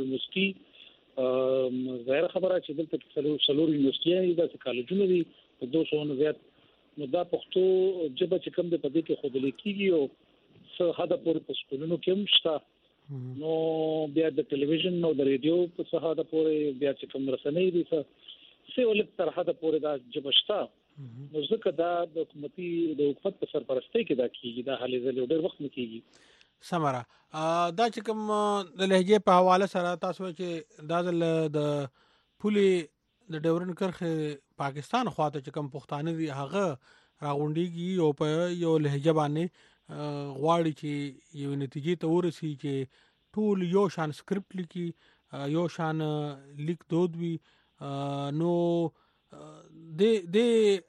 Speaker 4: یونیورسيټي غیر خبره چې دلته څلور یونیورسيټي دا کالجونه دي په 200 نه زیات. نو دا پښتو جبه چې کوم د پدې کې خود لیکيږي او څه حدا پورې په سکولونو کې هم شته. نو بیا د ټلویزیون او د ریډیو په څه حدا پورې بیا چې کوم رسنۍ دي څه ولې تر حدا پورې دا جبه شته. نو ځکه دا د حکومت په سرپرستۍ کې دا کیږي دا حالې زله ډېر وخت نه کیږي.
Speaker 1: سمره دا چې کوم د لهجې په حواله سره تاسو چې دا د پولي د ډیورن کرخه پاکستان خواته چې کوم پښتانه دي هغه راغونډيږي او په یو لهجه باندې غواړي چې یو نتیجې ته ورسي چې ټول یو شان سکرپټ لیکي یو شان لیک دود وي. نو د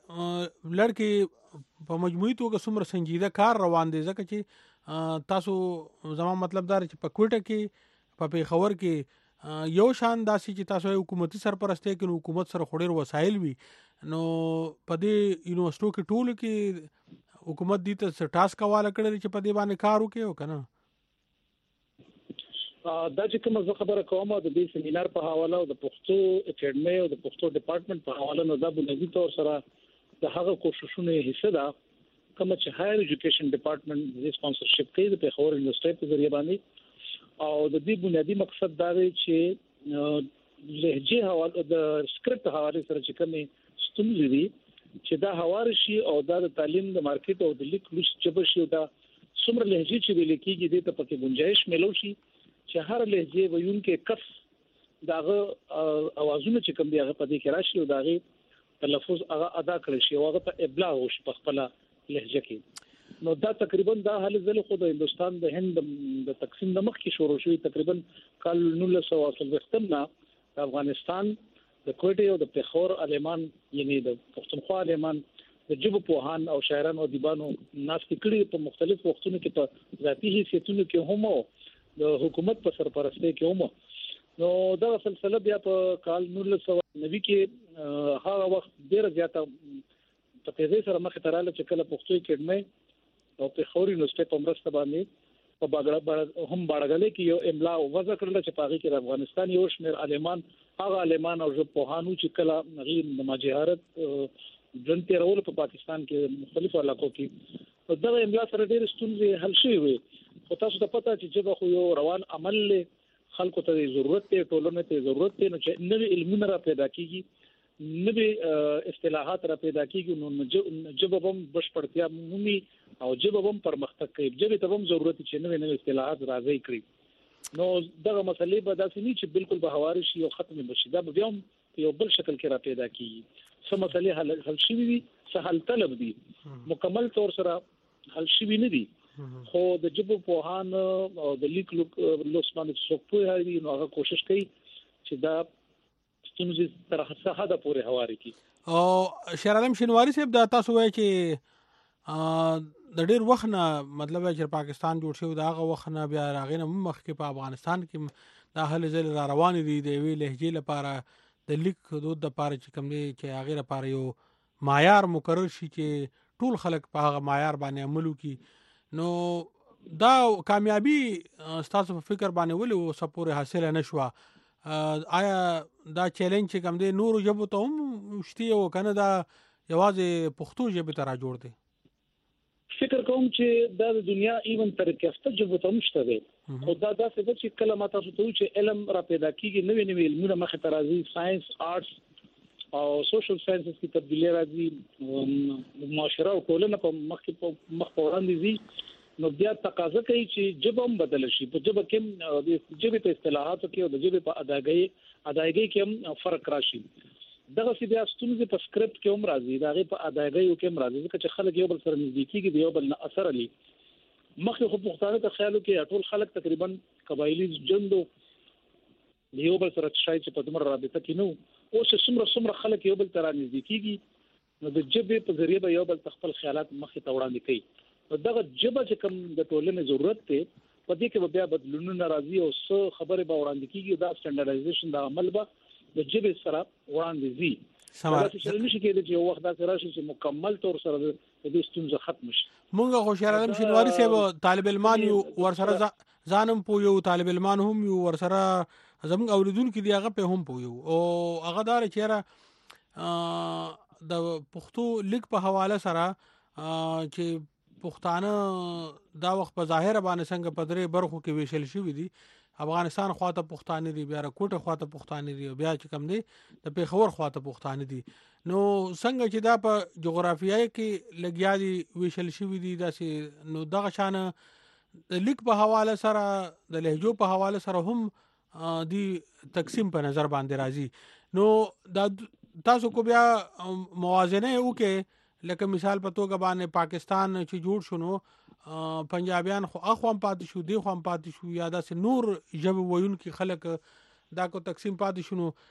Speaker 1: لړکې په مجموعي توګه څومره سنجیده کار روان دی ځکه چې تاسو زما مطلب دا چې په کوټه کې په پیښور کې یو شان داسې چې تاسو حکومتي سرپرستی کې حکومت سره خوري وسایل وي نو په دې یونیورسيټو کې ټول کې حکومت دې ته ټاسک حواله کړی چې په دې باندې کار وکړي او کنه
Speaker 4: دا چې کوم زه خبره کوم د دې سیمینار په حواله او د پښتو اکیډمي او د پښتو ډپارټمنټ په حواله نو دا بنیادی تور سره د هغه کوششونو حصہ ده کوم چې هایر ایجوکیشن ډپارټمنټ د سپانسرشپ کوي د پیښور یونیورسيټي په ذریعہ باندې او د دې بنیادی مقصد دا دی چې لهجه حواله د سکرپټ حواله سره چې کومه ستونزې دي چې دا حواله شي او دا د تعلیم د مارکیټ او د لیک لوس جبر شي دا څومره لهجه چې ویل کېږي د ته پکې گنجائش ملو شي چې هر لهجه ویون کې کف داغه اوازونه چې کوم دی هغه په دې کې راشي او داغه تلفظ هغه ادا کړی شي او هغه ته ابلاغ وشي په خپل لهجه کې نو دا تقریبا دا حل زله خو د هندستان د هند د تقسیم د مخ کې شروع شوی تقریبا کال 1930 نه د افغانستان د کوټې او د پیښور عالمان یعنی د پښتونخوا عالمان د جبو پوهان او شاعران او ادیبانو ناس کړي په مختلف وختونو کې په ذاتی حیثیتونو کې هم د حکومت په سرپرستی کې هم نو دا سلسله بیا په کال 1990 کې هغه وخت ډیر زیاته په تیزی سره مخ ته رااله چې کله پښتو اکیډمي او پیښور یونیورسيټي په مرسته باندې په باغړه هم باړګلې کې یو املا وضع کړل چې پاغي کې د افغانستان یو شمېر عالمان هغه عالمان او ژبپوهانو چې کله غیر د مهاجرت جن تیرول په پاکستان کې مختلفو علاقو کې دا املا سره ډېر ستونزې حل شوې وي خو تاسو ته پته چې جبه خو یو روان عمل له خلکو ته ضرورت دی ټولنه ته ضرورت دی نو چې نوې علمونه را پیدا کیږي نوې اصطلاحات را پیدا کیږي نو جبه هم بشپړتیا مومي او جبه هم پرمختګ کوي جبه ته هم ضرورت چې نوې اصطلاحات راځي کړی نو دغه مسلې به داسې نه چې بالکل به حواله شي او ختم بشي دا به هم یو بل شکل کې را پیدا کیږي څه مسلې حل شي وي څه حل طلب دي مکمل طور سره حل شي نه دي خو د جبو پوهان او د لیک لوس باندې څوک هاري نو هغه کوشش کوي چې دا ستونزې تر هڅه حدا پورې هواري کی
Speaker 1: او شیر عالم شینواری صاحب دا تاسو وایي چې د ډېر وخت نه مطلب چې پاکستان جوړ شو دا هغه وخت نه بیا راغینه مخ کې په افغانستان کې دا حل ځل را روان دي د وی لهجې لپاره د لیک حدود د لپاره چې کوم دي چې هغه لپاره یو معیار مقرر شي چې ټول خلک په هغه معیار باندې عمل وکړي نو دا کامیابی ستاسو په فکر باندې ولې سپورې حاصل نه شو آیا دا چیلنج چې کوم دی نور ژبو ته هم شته او کنه دا یوازې پښتو ژبه ته را جوړ دی
Speaker 4: فکر کوم چې دا د دنیا ایون ترکیفته ژبه ته مشته دی خو دا څه چې کله ما تاسو ته چې علم را پیدا کیږي نوې علمونه مخ ته راځي ساينس آرټس او سوشل ساينسز کې تبدیلی راځي معاشره او ټولنه په مخ وړاندې دي نو بیا تقاضا کوي چې جبه هم بدل شي په جبه کې د جبه په اصطلاحاتو کې او د جبه په ادایګۍ کې هم فرق راشي دغه سی بیا ستونزې په سکرپټ کې هم راځي دغه په ادایګۍ کې هم راځي چې خلک یو بل سره نږدې کیږي یو بل نه اثر لري مخکې خو پښتانه ته خیالو کې ټول خلک تقریبا قبایلی جندو یو بل سره شای چې په دمر رابطه کې نو اوس څومره خلک یو بل تر نږدې کیږي نو د جبه په ذریعہ به یو بل خپل خیالات مخې ته وړاندې کوي نو دغه جبه چې کوم د ټولنې ضرورت ته په دې کې بیا بدلونونه راځي او څه خبره به وړاندې کیږي دا سټانډرډایزیشن د عمل به د جبه سره وړاندې زی سمه چې نشي کېدای چې یو وخت دا راشي چې مکمل طور سره د دې ستونزه ختم شي
Speaker 1: مونږ خو شیر عالم شینواری صاحب طالب علمان یو ورسره ځانم پو یو طالب علمان هم یو ورسره زموږ اوریدونکو دی هغه په هم پویو او هغه دار چیرې د پښتو لیک په حواله سره چې پښتانه دا وخت په ظاهر باندې څنګه په درې برخو کې ویشل شوی دي افغانستان خواته پښتانه دي بیا کوټه خواته پښتانه دي بیا چې کم دي د پیښور خواته پښتانه دي نو څنګه چې دا په جغرافیای کې لګیا دي ویشل شوی دي داسې نو دغه شان د لیک په حواله سره د لهجو په حواله سره هم دی تقسیم په نظر باندې راځي نو دا تاسو کو بیا موازنه وکړي لکه مثال په توګه باندې پاکستان چې جوړ شونو پنجابیان خو اخوام پاتې شو دی خوام پاتې شو یا داسې نور ژبه ویونکي خلک دا کو تقسیم پاتې شونو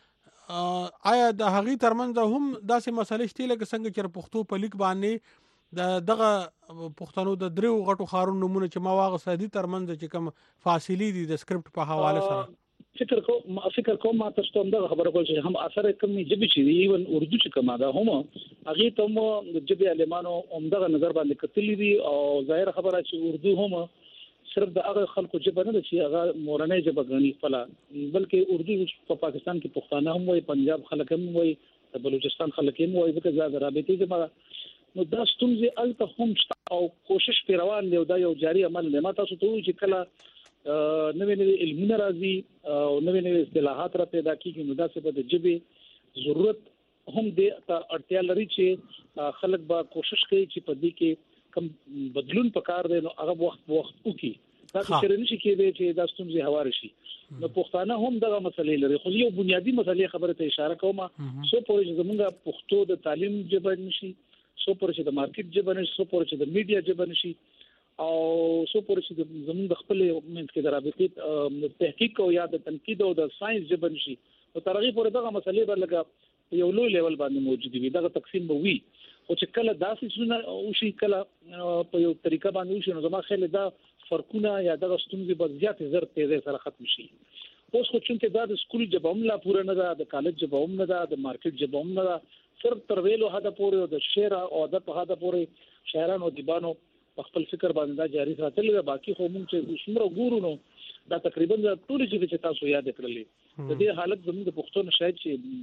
Speaker 1: آیا د هغې ترمنځ هم داسې مسلې شته لکه څنګه چې پښتو په لیک باندې دغه پښتنو د دریو غټو ښارونو نومونه چې ما واغسته دي ترمنځ چې کوم فاصلې دي د سکرپټ په حواله سره
Speaker 4: فکر کوم ما تاسو ته دا خبره کول چې هم اثر کمی جبي چې ایون اردو چې کومه ده هم هغه ته مو د جبي علمانو عمدغه نظر باندې کتلې دي او ظاهر خبره چې اردو هم صرف د هغه خلکو جبه نه چې هغه مورنۍ جبه غني فلا بلکې اردو په پاکستان کې پښتانه هم وي پنجاب خلک هم وي بلوچستان خلک هم وي ځکه زیات رابطې جبه نو دا ستونزې الته هم او کوشش پیروان دی او دا یو جاری عمل دی ما تاسو ته وایي چې کله نوې علمونه راځي او نوې اصطلاحات را پیدا کیږي نو دا څه د جبه ضرورت هم دی ته اړتیا لري چې خلک به کوشش کوي چې په دې کې کم بدلون پکار دی نو هغه وخت وکړي دا چې نشي کېدای چې دا ستونزې هوار شي نو پښتانه هم دغه مسلې لري خو یو بنیادی مسلې خبره ته اشاره کوم سو پورې زمونږ پښتو د تعلیم جبه نشي سو پورې چې د مارکیټ جبه نشي سو پورې چې د میډیا جبه نشي او سو پورې چې زمونږ د خپل منځ کې د رابطې تحقیق او یا د تنقید او د ساينس جبه نشي او ترغیب پورې دغه مسلې به لګا یو لوی لیول باندې موجود وي دغه تقسیم به وي او چې کله داسې څونه او شي کله په یو طریقه باندې وشي نو زما خیال دا فرقونه یا دغه ستونزې به زیات زر تیزه سره ختم شي اوس خو چې دا د سکول جبه هم لا پوره نه ده د کالج جبه هم نه ده د مارکیټ جبه هم نه ده صرف تر ویلو هدا پورې او د شعر او ادب په هدا پورې شاعرانو او دیبانو خپل فکر باندې دا جاری ساتل دي باقي خو موږ چې څومره ګورو نو دا تقریبا ټول چې تاسو یاد کړلې د دې حالت زموږ د پښتون شاید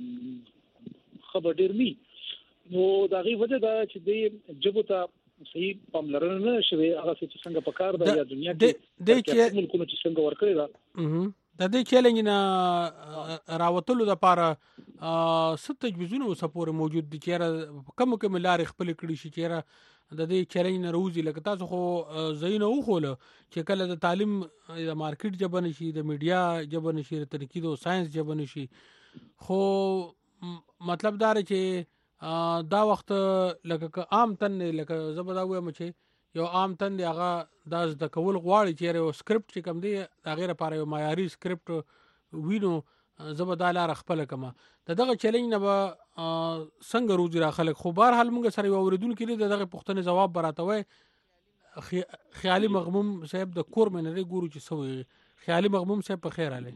Speaker 4: چې خبر ډیر ني نو دا غي وجه دا چې د جبو ته صحیح پاملرنه شوی هغه چې څنګه پکار ده یا دنیا کې د چې ملکونو چې څنګه ورکړي دا
Speaker 1: د دې چیلنج نه راوتلو لپاره ست تجویزونه وسپور موجود دي چې کوم لارې خپل کړي شي چې د دې چیلنج نه روزي لکه تاسو خو زینو خوله چې کله د تعلیم د مارکیټ جبن شي د میډیا جبن شي د تنقید او ساينس جبن شي خو مطلب دا چې دا وخت لکه عام تن لکه زبدا وایم چې یو عام تن دی هغه د کول غواړي چې یو سکرپټ چې کوم دی دا غیر لپاره یو معیاري سکرپټ وینو زبدالار خپل کما دغه چیلنج نه به څنګه روزي را خلک خو بهر حال موږ سره اوریدونکو کې دغه پښتنه جواب براتوي خیالي مغموم صاحب د کور منره ګورو چې سوې خیالي مغموم صاحب په خیر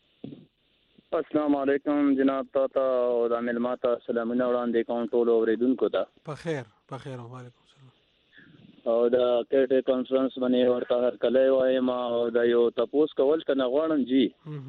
Speaker 1: علي
Speaker 5: السلام علیکم جناب تاتا او د ملماتا سلامونه وړاندې کوم ټول اوریدونکو ته
Speaker 1: په خیر وعلیکم
Speaker 5: او دا کټ کانفرنس باندې ورته هر کله وایم او دا یو تاسو کول کنه غواړم جی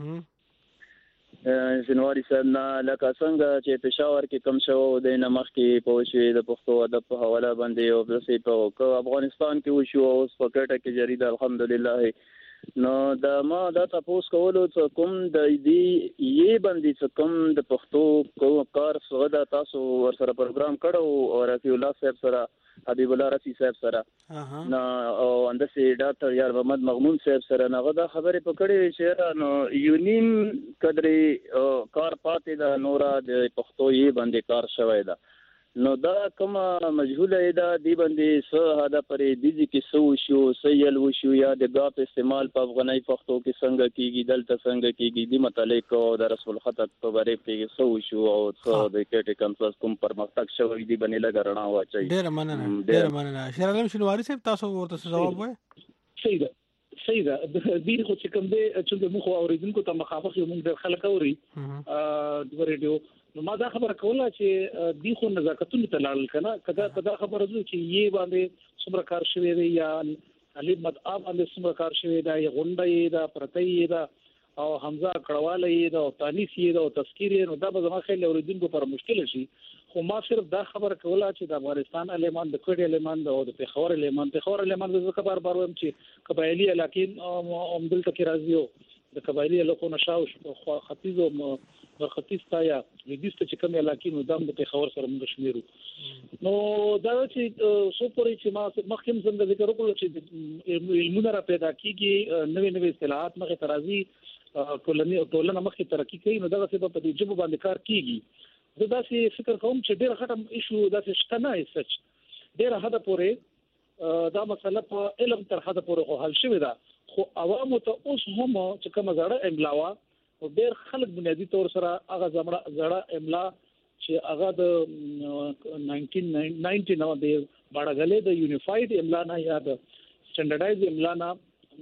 Speaker 5: جنواري سره لکه څنګه چې پېښور کې کم شو د نمخ کې پوښي د پښتو ادب په حواله باندې او بلسې په افغانستان کې وشو او په کټه کې جریده الحمدلله نو دا ما دا تاسو کولو څه کوم د دې یې باندې څه کوم د پښتو کار څه دا تاسو ور سره پروګرام کړو او رفیع الله صاحب سره حبیب الله رفیع صاحب سره نو او اندسي ډاکټر یار محمد مغمون صاحب سره نغه دا خبرې پکړې چې نو یونین قدرې کار پاتې دا نورا د پښتو یې باندې کار شوی دا نو دا کوم مجهوله دا دی باندې څه هدا پرې دي کې سو شو سیل وشو یا د غاپ استعمال په افغاني پښتو کې څنګه کیږي دلته څنګه کیږي د متعلق او د رسول خطط په باره کې سو شو او څه د کټ کانفرنس کوم پرمختګ شوی دی باندې لګرنا واچي
Speaker 1: ډیر مننه شیر عالم شنواری صاحب تاسو ورته جواب وای
Speaker 4: صحیح ده د دې خو چې کوم دی چې موږ اوریدونکو ته مخافق یو موږ د خلک اوري د ریډیو نو ما دا خبره کوله چې دی خو نزاکتونه تلال کنه کدا خبره زو چې یې باندې څومره کار شوی دی یا علي مدعا باندې څومره کار شوی دی یا غونډه دا پرتې دا او حمزه کړواله دا او تانیث دا او تذکیر نو دا به زما خیال اوریدونکو پر مشکل شي خو ما صرف دا خبره کوله چې د افغانستان علمان د کوډ علمان او د پیښور علمان د خبر وایم چې قبایلی علاقې عمدل تک راځيو د قبایلی علاقو نشاو ختیځ او ختیځ تایا د دې چې کوم علاقې نو دام د پیښور سره موږ شمیرو نو دا چې سو پورې چې ما مخکې څنګه ذکر وکړو چې علمونه را پیدا کیږي نوې اصطلاحات مخه ترازی ټولنه مخه ترقی کوي نو دا څه په دې جبه باندې کار کیږي زه داسې فکر کوم چې ډېر ختم ایشو داسې شته نه سچ ډېر حد پورې دا مسله په علم تر حد پورې حل شوې ده خو عوامو ته اوس هم چې کوم زړه املاوا او ډېر خلک بنیادی تور سره هغه زړه املا چې هغه د 1990 نو د باړغلې د یونیفاید املا نه یا د سټانډرډایز املا نه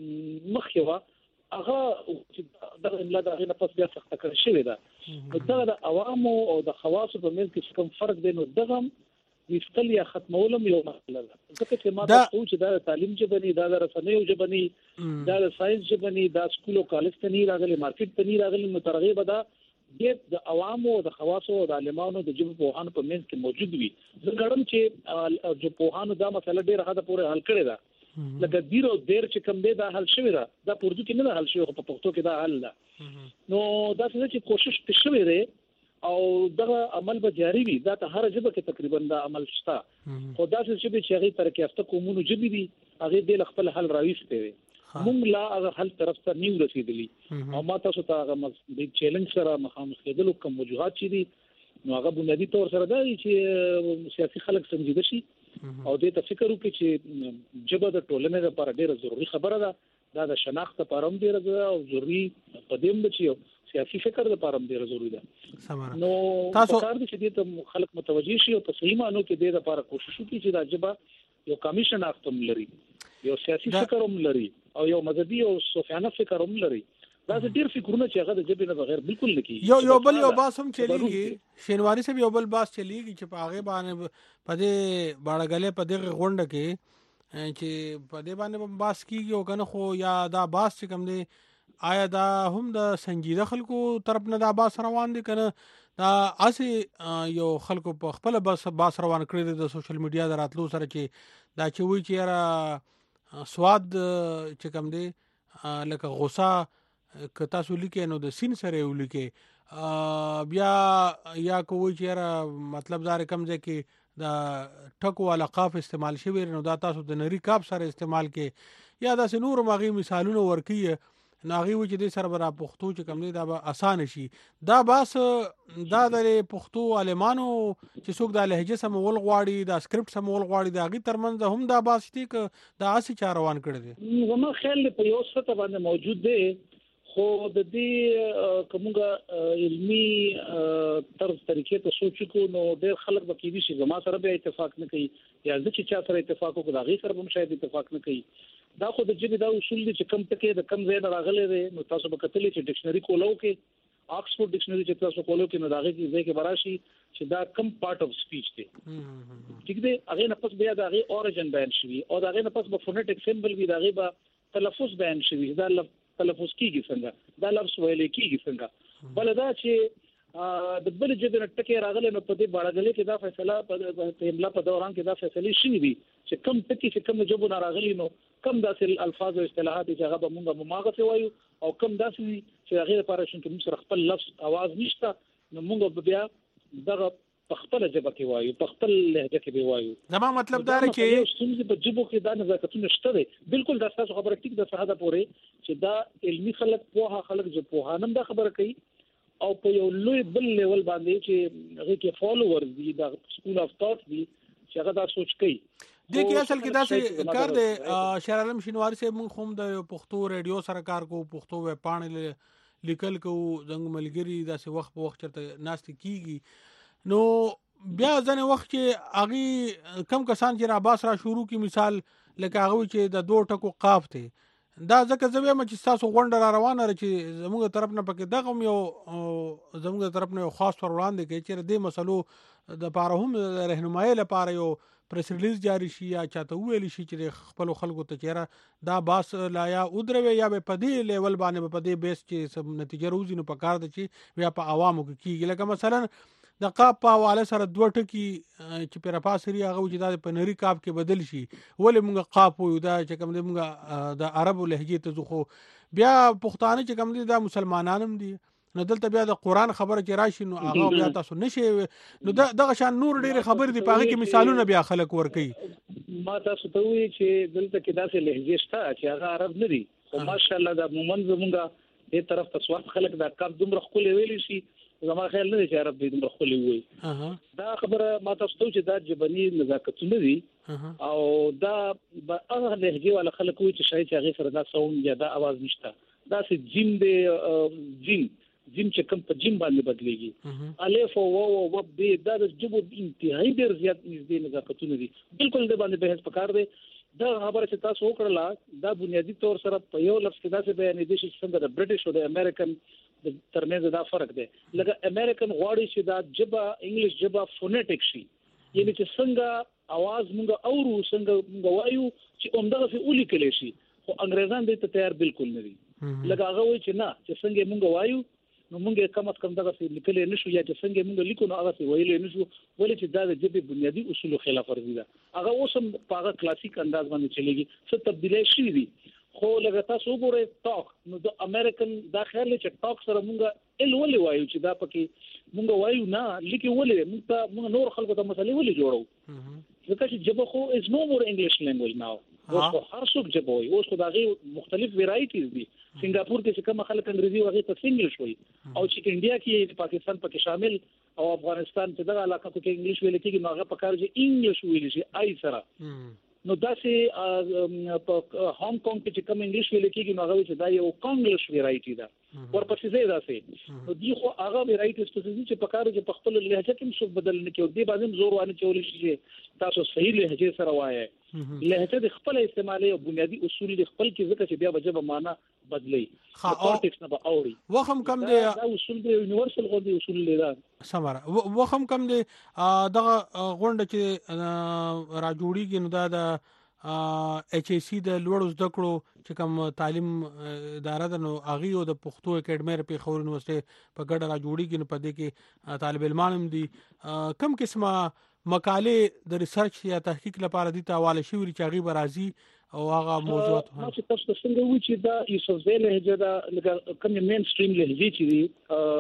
Speaker 4: مخکې هغه چې د املا د هغه په بیا څخه کړی شوی دا د عوامو او د خواصو په منځ کې کوم فرق دی نو دغه ویستل یا ختمولم یو مسله ده ځکه چې ما تاسو چې دا تعلیم جبني دا رسنیو جبني دا ساينس جبني دا سکول او کالج ته نه راغلي مارکیټ ته نه راغلي مترغب ده د عوامو د خواصو او د عالمانو د جبه پوهانو په منځ کې موجود وي زګړم چې جو پوهانو دا مسله ډیره حد پورې حل کړی ده لکه ډیرو ډیر چې کم دی دا حل شوی دا د پردو کې نه حل شوی په پښتو کې دا حل ده نو دا څه چې کوشش تشوي دی او دغه عمل به جاری وي دا ته هر ژبه کې تقریبا دا عمل شته خو دا چې هغه ترکه افته کومونو جبي دي هغه د خپل حل راويسته وي موږ لا هغه حل طرف ته نیو رسیدلی او ما تاسو ته هغه د چیلنج سره مخامخ کېدل کوم وجوهات چې دي نو هغه بنیادی تور سره دا چې سیاسي خلک سمجیده شي او دې ته فکر وکړي چې جبه د ټولنې لپاره ډیره ضروری خبره ده دا د شناخت لپاره هم ډیره او ضروری قدم ده چې سیاسي فکر لپاره هم ډیره ضروری ده نو تاسو کار دي چې ته خلک متوجي شي او په صحیح معنی کې دې لپاره کوشش وکړي چې دا جبه یو کمیشن اختم لري یو سیاسي فکر هم لري او یو مذهبي او صوفیانه فکر هم لري دا ډیر فکرونه چې هغه د جبه نه بغیر بالکل نه کیږي
Speaker 1: یو بل یو باس هم چلیږي شینواری سے یو بل باس چلیږي چې په هغه باندې په دې باړګلې په دې غونډه کې چې په دې باندې باس کیږي او کنه خو یا دا باس چې کوم دی آیا دا هم د سنجیده خلکو طرف نه دا باس روان دي کنه دا اسی یو خلکو په خپل باس روان کړی د سوشل میډیا دراتلو سره چې دا چې وی چې را سواد چې کوم دی لکه غوسه که تاسو لیکئ نو د سین سره ولیکئ بیا یا کوی چې مطلب دا رقم ځکه کې دا ټکو والا قاف استعمال شوی نو دا تاسو د نری کاپ سره استعمال کې یا دا نور ماغي مثالونه ورکی ناغي و چې د سره برا پښتو چې کوم دی دا به اسانه شي دا باس دا د پښتو علمانو چې څوک د لهجه سمول غواړي دا سکرپټ سمول غواړي دا غي ترمنځ هم دا باس دي ک دا اسی چا روان کړی دي
Speaker 4: زما خیال په یو څه ته باندې موجود دی خو د دې کومه علمی طرز طریقې ته سوچ کو نو ډېر خلک به کېږي چې زما سره به اتفاق نه کوي یا ځکه چې چا سره اتفاق وکړي دا غي سره هم شاید اتفاق نه کوي دا خو د جبه دا اصول دي چې کم ټکي د کم ځای نه راغلي دي نو تاسو به کتلی چې ډکشنری کولو کې آکسفورد ډکشنری چې تاسو کولو کې نو دا غي ځای کې براشي چې دا کم پارت اف سپیچ دی ٹھیک دی هغه نه پس بیا دا غي اوريجن بیان شوی او دا غي نه پس به فونیټک سمبل وی دا غي به تلفظ بیان شوی دا تلفظ کیږي څنګه دا لفظ ویل کیږي څنګه بل دا چې د بل جبه ټکی راغلی نو په دې باړګلې کې دا فیصله په املا په دوران کې دا فیصله شوی دي چې کم ټکی چې کم جبه نه راغلی نو کم داسې الفاظ او اصطلاحات چې هغه به مونږه ماغه وایو او کم داسې چې هغه لپاره چې موږ سره خپل لفظ आवाज نشته نو موږ بیا دغه په خپل ژبه کې وایو په خپل لهجه کې وایو
Speaker 1: زما مطلب دا دی چې
Speaker 4: څنګه په ژبه کې دا نزاکتونه شته دي بالکل دا تاسو خبره ټیک ده صحه ده پورې چې دا علمي خلک په خلک جو په هانم دا خبره کوي او په یو لوی بل لیول باندې چې هغه کې فالوورز دي دا سکول اف ثاټ دي چې هغه دا سوچ کوي
Speaker 1: د کې اصل کې دا کار دی شهر عالم شینواری سے موږ هم د پښتو ریډیو سره کار کو پښتو ویب پاڼې لیکل کو زنګ ملګری دا سه وخت په وخت چرته ناست کیږي نو بیا ځنه وخت چې اغي کم کسان چې عباس را شروع کی مثال لکه هغه چې د دوه ټکو قاف ته دا ځکه زوی م چې تاسو غونډه را روانه چې زموږ طرف نه پکې دغه یو زموږ طرف نه یو خاص ور وړاندې کوي چې د مسلو د پاره هم رهنمایي لپاره یو پریس ریلیز جاری شي یا چاته ویل شي چې خپل خلکو ته چیرې دا باس لا یا ودروي یا په دې لیول باندې په دې بیس چې سب نتیجه روزي نو پکار دي چې بیا په عوامو کې کیږي لکه مثلا د قاپ په حواله سره دوه ټکی چې پر پاسري هغه وجداد په نری قاپ کې بدل شي ولې موږ قاپ وو دا چې کوم دې موږ د عربو لهجه ته خو بیا پښتانه چې کوم دي دا مسلمانانم دي نو دلته بیا د قران خبره کې راشي نو هغه بیا تاسو نشي نو دغه شان نور ډېر خبر دي پاره کې مثالونه بیا خلک ورکي
Speaker 4: ما تاسو ته وی چې دلته کې داسې لهجه شته چې هغه عرب نه دي او ماشاءالله دا مومن زمونږه دې طرف ته سوات خلک دا کار دومره خپل ویلی شي زما خیال نه چې عرب دې دومره خپل وي دا خبره ما تاسو ته چې دا جبني نزاکتونه دي او دا هغه لهجه ولا خلک وي چې شاید هغه سره دا ساوند یا دا आवाज نشته دا سي جیم دی جیم جیم چې کوم په جیم باندې بدلېږي الف او واو او وب دې دا د جبو انتهایی ډېر زیات نږدې نزاکتونه دي بالکل د باندې بحث پکار دی دا خبره چې تاسو وکړه دا بنیادی طور سره په یو لفظ کې داسې بیان دي چې څنګه د برټش او د امریکن ترمنځ دا فرق دی لکه امریکن غواړي چې دا جبه انګلیش جبه فونیټیک شي یعنی چې څنګه आवाज مونږ اورو څنګه مونږ وایو چې همدغه په اولی کلی شي خو انګریزان دې ته تیار بالکل نه دي لکه هغه وایي چې نه چې څنګه مونږ وایو نو مونږ کم از کم دغه څه لیکل نه شو یا چې څنګه مونږ لیکو نو هغه څه ویل نه شو ولې چې دا د جبه بنیادی اصول خلاف ورزي ده هغه اوس هم په هغه کلاسیک انداز باندې چلیږي څه تبدیلی شي دي خو لکه تاسو وګورئ ټاک نو د امریکن دا خیال چې ټاک سره مونږ ال ولې وایو چې دا پکې مونږ وایو نه لیکي ولې مونږ نور خلکو ته مسلې ولې جوړو ځکه چې جبه خو از نو مور انګلیش لینګویج ناو اوس خو هر څوک جبه وایي اوس خو دغه مختلف ویرایټیز دي سنگاپور کې چې کوم خلک انګریزي وایي ته انګلیش وایي او چې انډیا کې پاکستان پکې شامل او افغانستان چې دغه علاقه کې انګلیش ویل کېږي نو هغه په کار چې انګلیش ویل شي آی سره نو دا چې په هانګ کونګ کې چې کوم انګلیش ویل کېږي نو هغه چې دا یو کانګلیش ویرایټي ده ورپسې زه دا سي نو دی خو هغه ویرایټي چې په کار چې په خپل لهجه کې څه بدل نه کوي دی باندې زور وانه چول شي تاسو صحیح لهجه سره وایي لهجه د خپل استعمالي او بنیادی اصول د خپل کې ځکه چې بیا بجبه معنا بدلی کانټیکس نه به اوري
Speaker 1: وخم کم دی
Speaker 4: دا اصول د یونیورسل غو دي اصول لیدا
Speaker 1: سماره وخم کم دی دغه غونډه چې را جوړیږي نو دا د ایچ ای سی د لوړ زده کړو چې کوم تعلیم اداره ده نو اغي او د پښتو اکیډمي په خور یونیورسيټي په ګډه را جوړیږي نو په دې کې طالب علمان هم دي کم قسمه مقاله د ریسرچ یا تحقیق لپاره دي ته حواله شوی چې هغه برازي او هغه موضوعات
Speaker 4: هم چې تاسو څنګه وی چې دا یوسف زې لهجه دا لکه کوم مین سټریم لهجه چې دي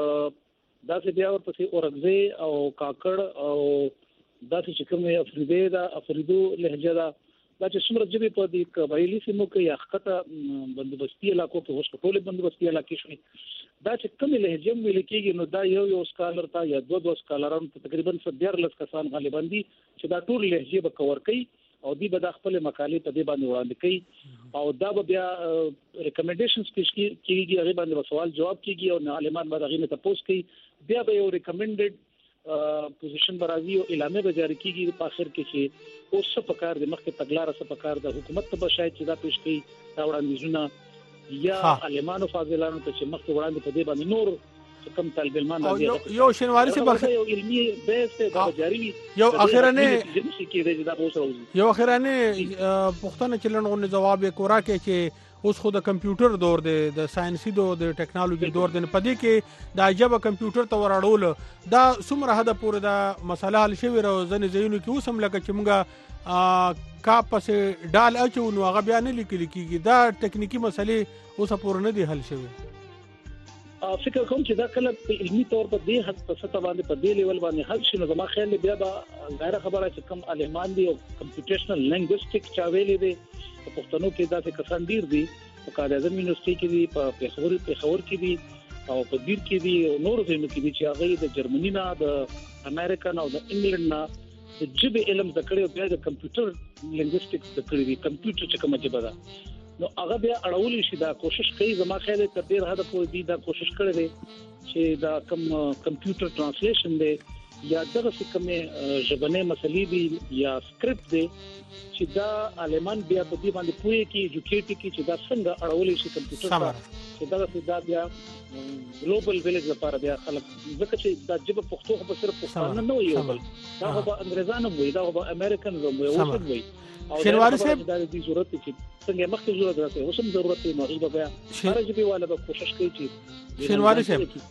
Speaker 4: دا چې بیا ورپسې اورګزي او کاکړ او دا چې کوم افریدي دا افریدو لهجه دا چې څومره جبې په دې قبایلی سیمو کې یا خطه بندوبستي علاقو کې اوس ټول بندوبستي علاقې شوي دا چې کوم لهجه ویل کېږي نو دا یو سکالر تا یا دوه سکالرانو ته تقریبا 14 کسان غالبا دي چې دا ټول لهجه به کور کوي او دی به د خپل مقالې په دې باندې وړاندې کوي او دا به بیا ریکمنډیشنز کېږي هغه باندې سوال جواب کېږي او عالمان به هغه ته پوسټ کوي بیا به یو ریکمنډډ پوزیشن برازي او اعلانه به جاری کیږي په اخر کې چې اوس څه پکار د مخکې تګلار څه پکار د حکومت ته شاید چې دا پیش کړي دا وړاندیزونه یا عالمانو فاضلانو ته چې مخکې وړاندې په دې باندې نور کم طالب علمان
Speaker 1: راځي یو شنواری سے بخیر
Speaker 4: یو علمي بیس ته جاری وي
Speaker 1: یو اخرانه
Speaker 4: کې دا اوس
Speaker 1: یو اخرانه پښتنه چلنغه جواب کورا کې چې اوس خو د کمپیوټر دور دی د ساينسي دور د ټیکنالوژي دور دی په دې کې د عجبه کمپیوټر ته ورړول دا څومره حد پورې دا مسله حل شوی راو ځنې زینو کې اوس هم لکه چې موږ کا پسې ډال اچو نو هغه بیا نه لیکل کیږي دا ټکنیکی مسلې اوس پورې نه دی حل شوی
Speaker 4: فکر کوم چې دا کله په علمي تور په دې حد په سطح باندې په دې لیول باندې حل شي نو زما خیال بیا به غیر خبره چې کوم علمان دي او کمپیوټیشنل لینګویسټیک چا ویلې دي په پښتنو کې دا څه کسان ډیر دي په قائد اعظم یونیورسيټي کې دي په پېښور کې دي او په دیر کې دي او نور ځایونو کې دي چې هغه د جرمني نه د امریکا نه او د انګلند نه د جبه علم ذکر او بیا د کمپیوټر لینګویسټیک ذکر دي کمپیوټر چې کومه جبه ده نو هغه بیا اړول شي دا کوشش کوي زما خیال تر ډیر حد پورې دي دا کوشش کړي دي چې دا کمپیوټر ترانسلیشن دی یا دغه کومه ژبنه مسلې دي یا سکرپټ دی چې دا عالمان بیا په دې باندې پوهه کې ایجوکیټ کی چې دا څنګه اړول شي کمپیوټر چې دا بیا ګلوبل ویلیج لپاره بیا خلک ځکه چې دا جبه پښتو په صرف پښتانه نه وي دا به انګریزانو وي دا به امریکن وي او څه وي
Speaker 1: شنواری صاحب
Speaker 4: دا د ضرورت چې څنګه مخکې ضرورت راځي اوس هم ضرورت دی نو بیا هر جبه والا به کوشش کوي چې
Speaker 1: شنواری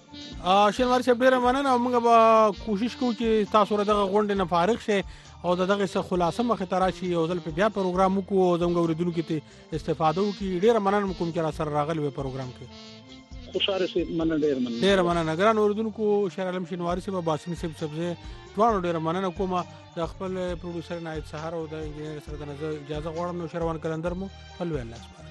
Speaker 1: صاحب ډیر مننه موږ به کوشش کوو چې تاسو دغه غونډه نه فارغ شئ او دغه څه خلاصه مخه تراشي او ځل په بیا پروګرام وکړو زموږ اوریدونکو ته استفاده وکړي ډیر مننه کوم چې را سره راغلی و پروګرام کې
Speaker 4: خوشاله سي مننه
Speaker 1: ډیر مننه ګران اوریدونکو شهر عالم شنواری صاحب باسم صاحب سبزه ټول ډیر مننه کوم د خپل پروډوسر نایت سحر او د انجینر سره د اجازه غواړم نو شروان کلندر مو خپل ویل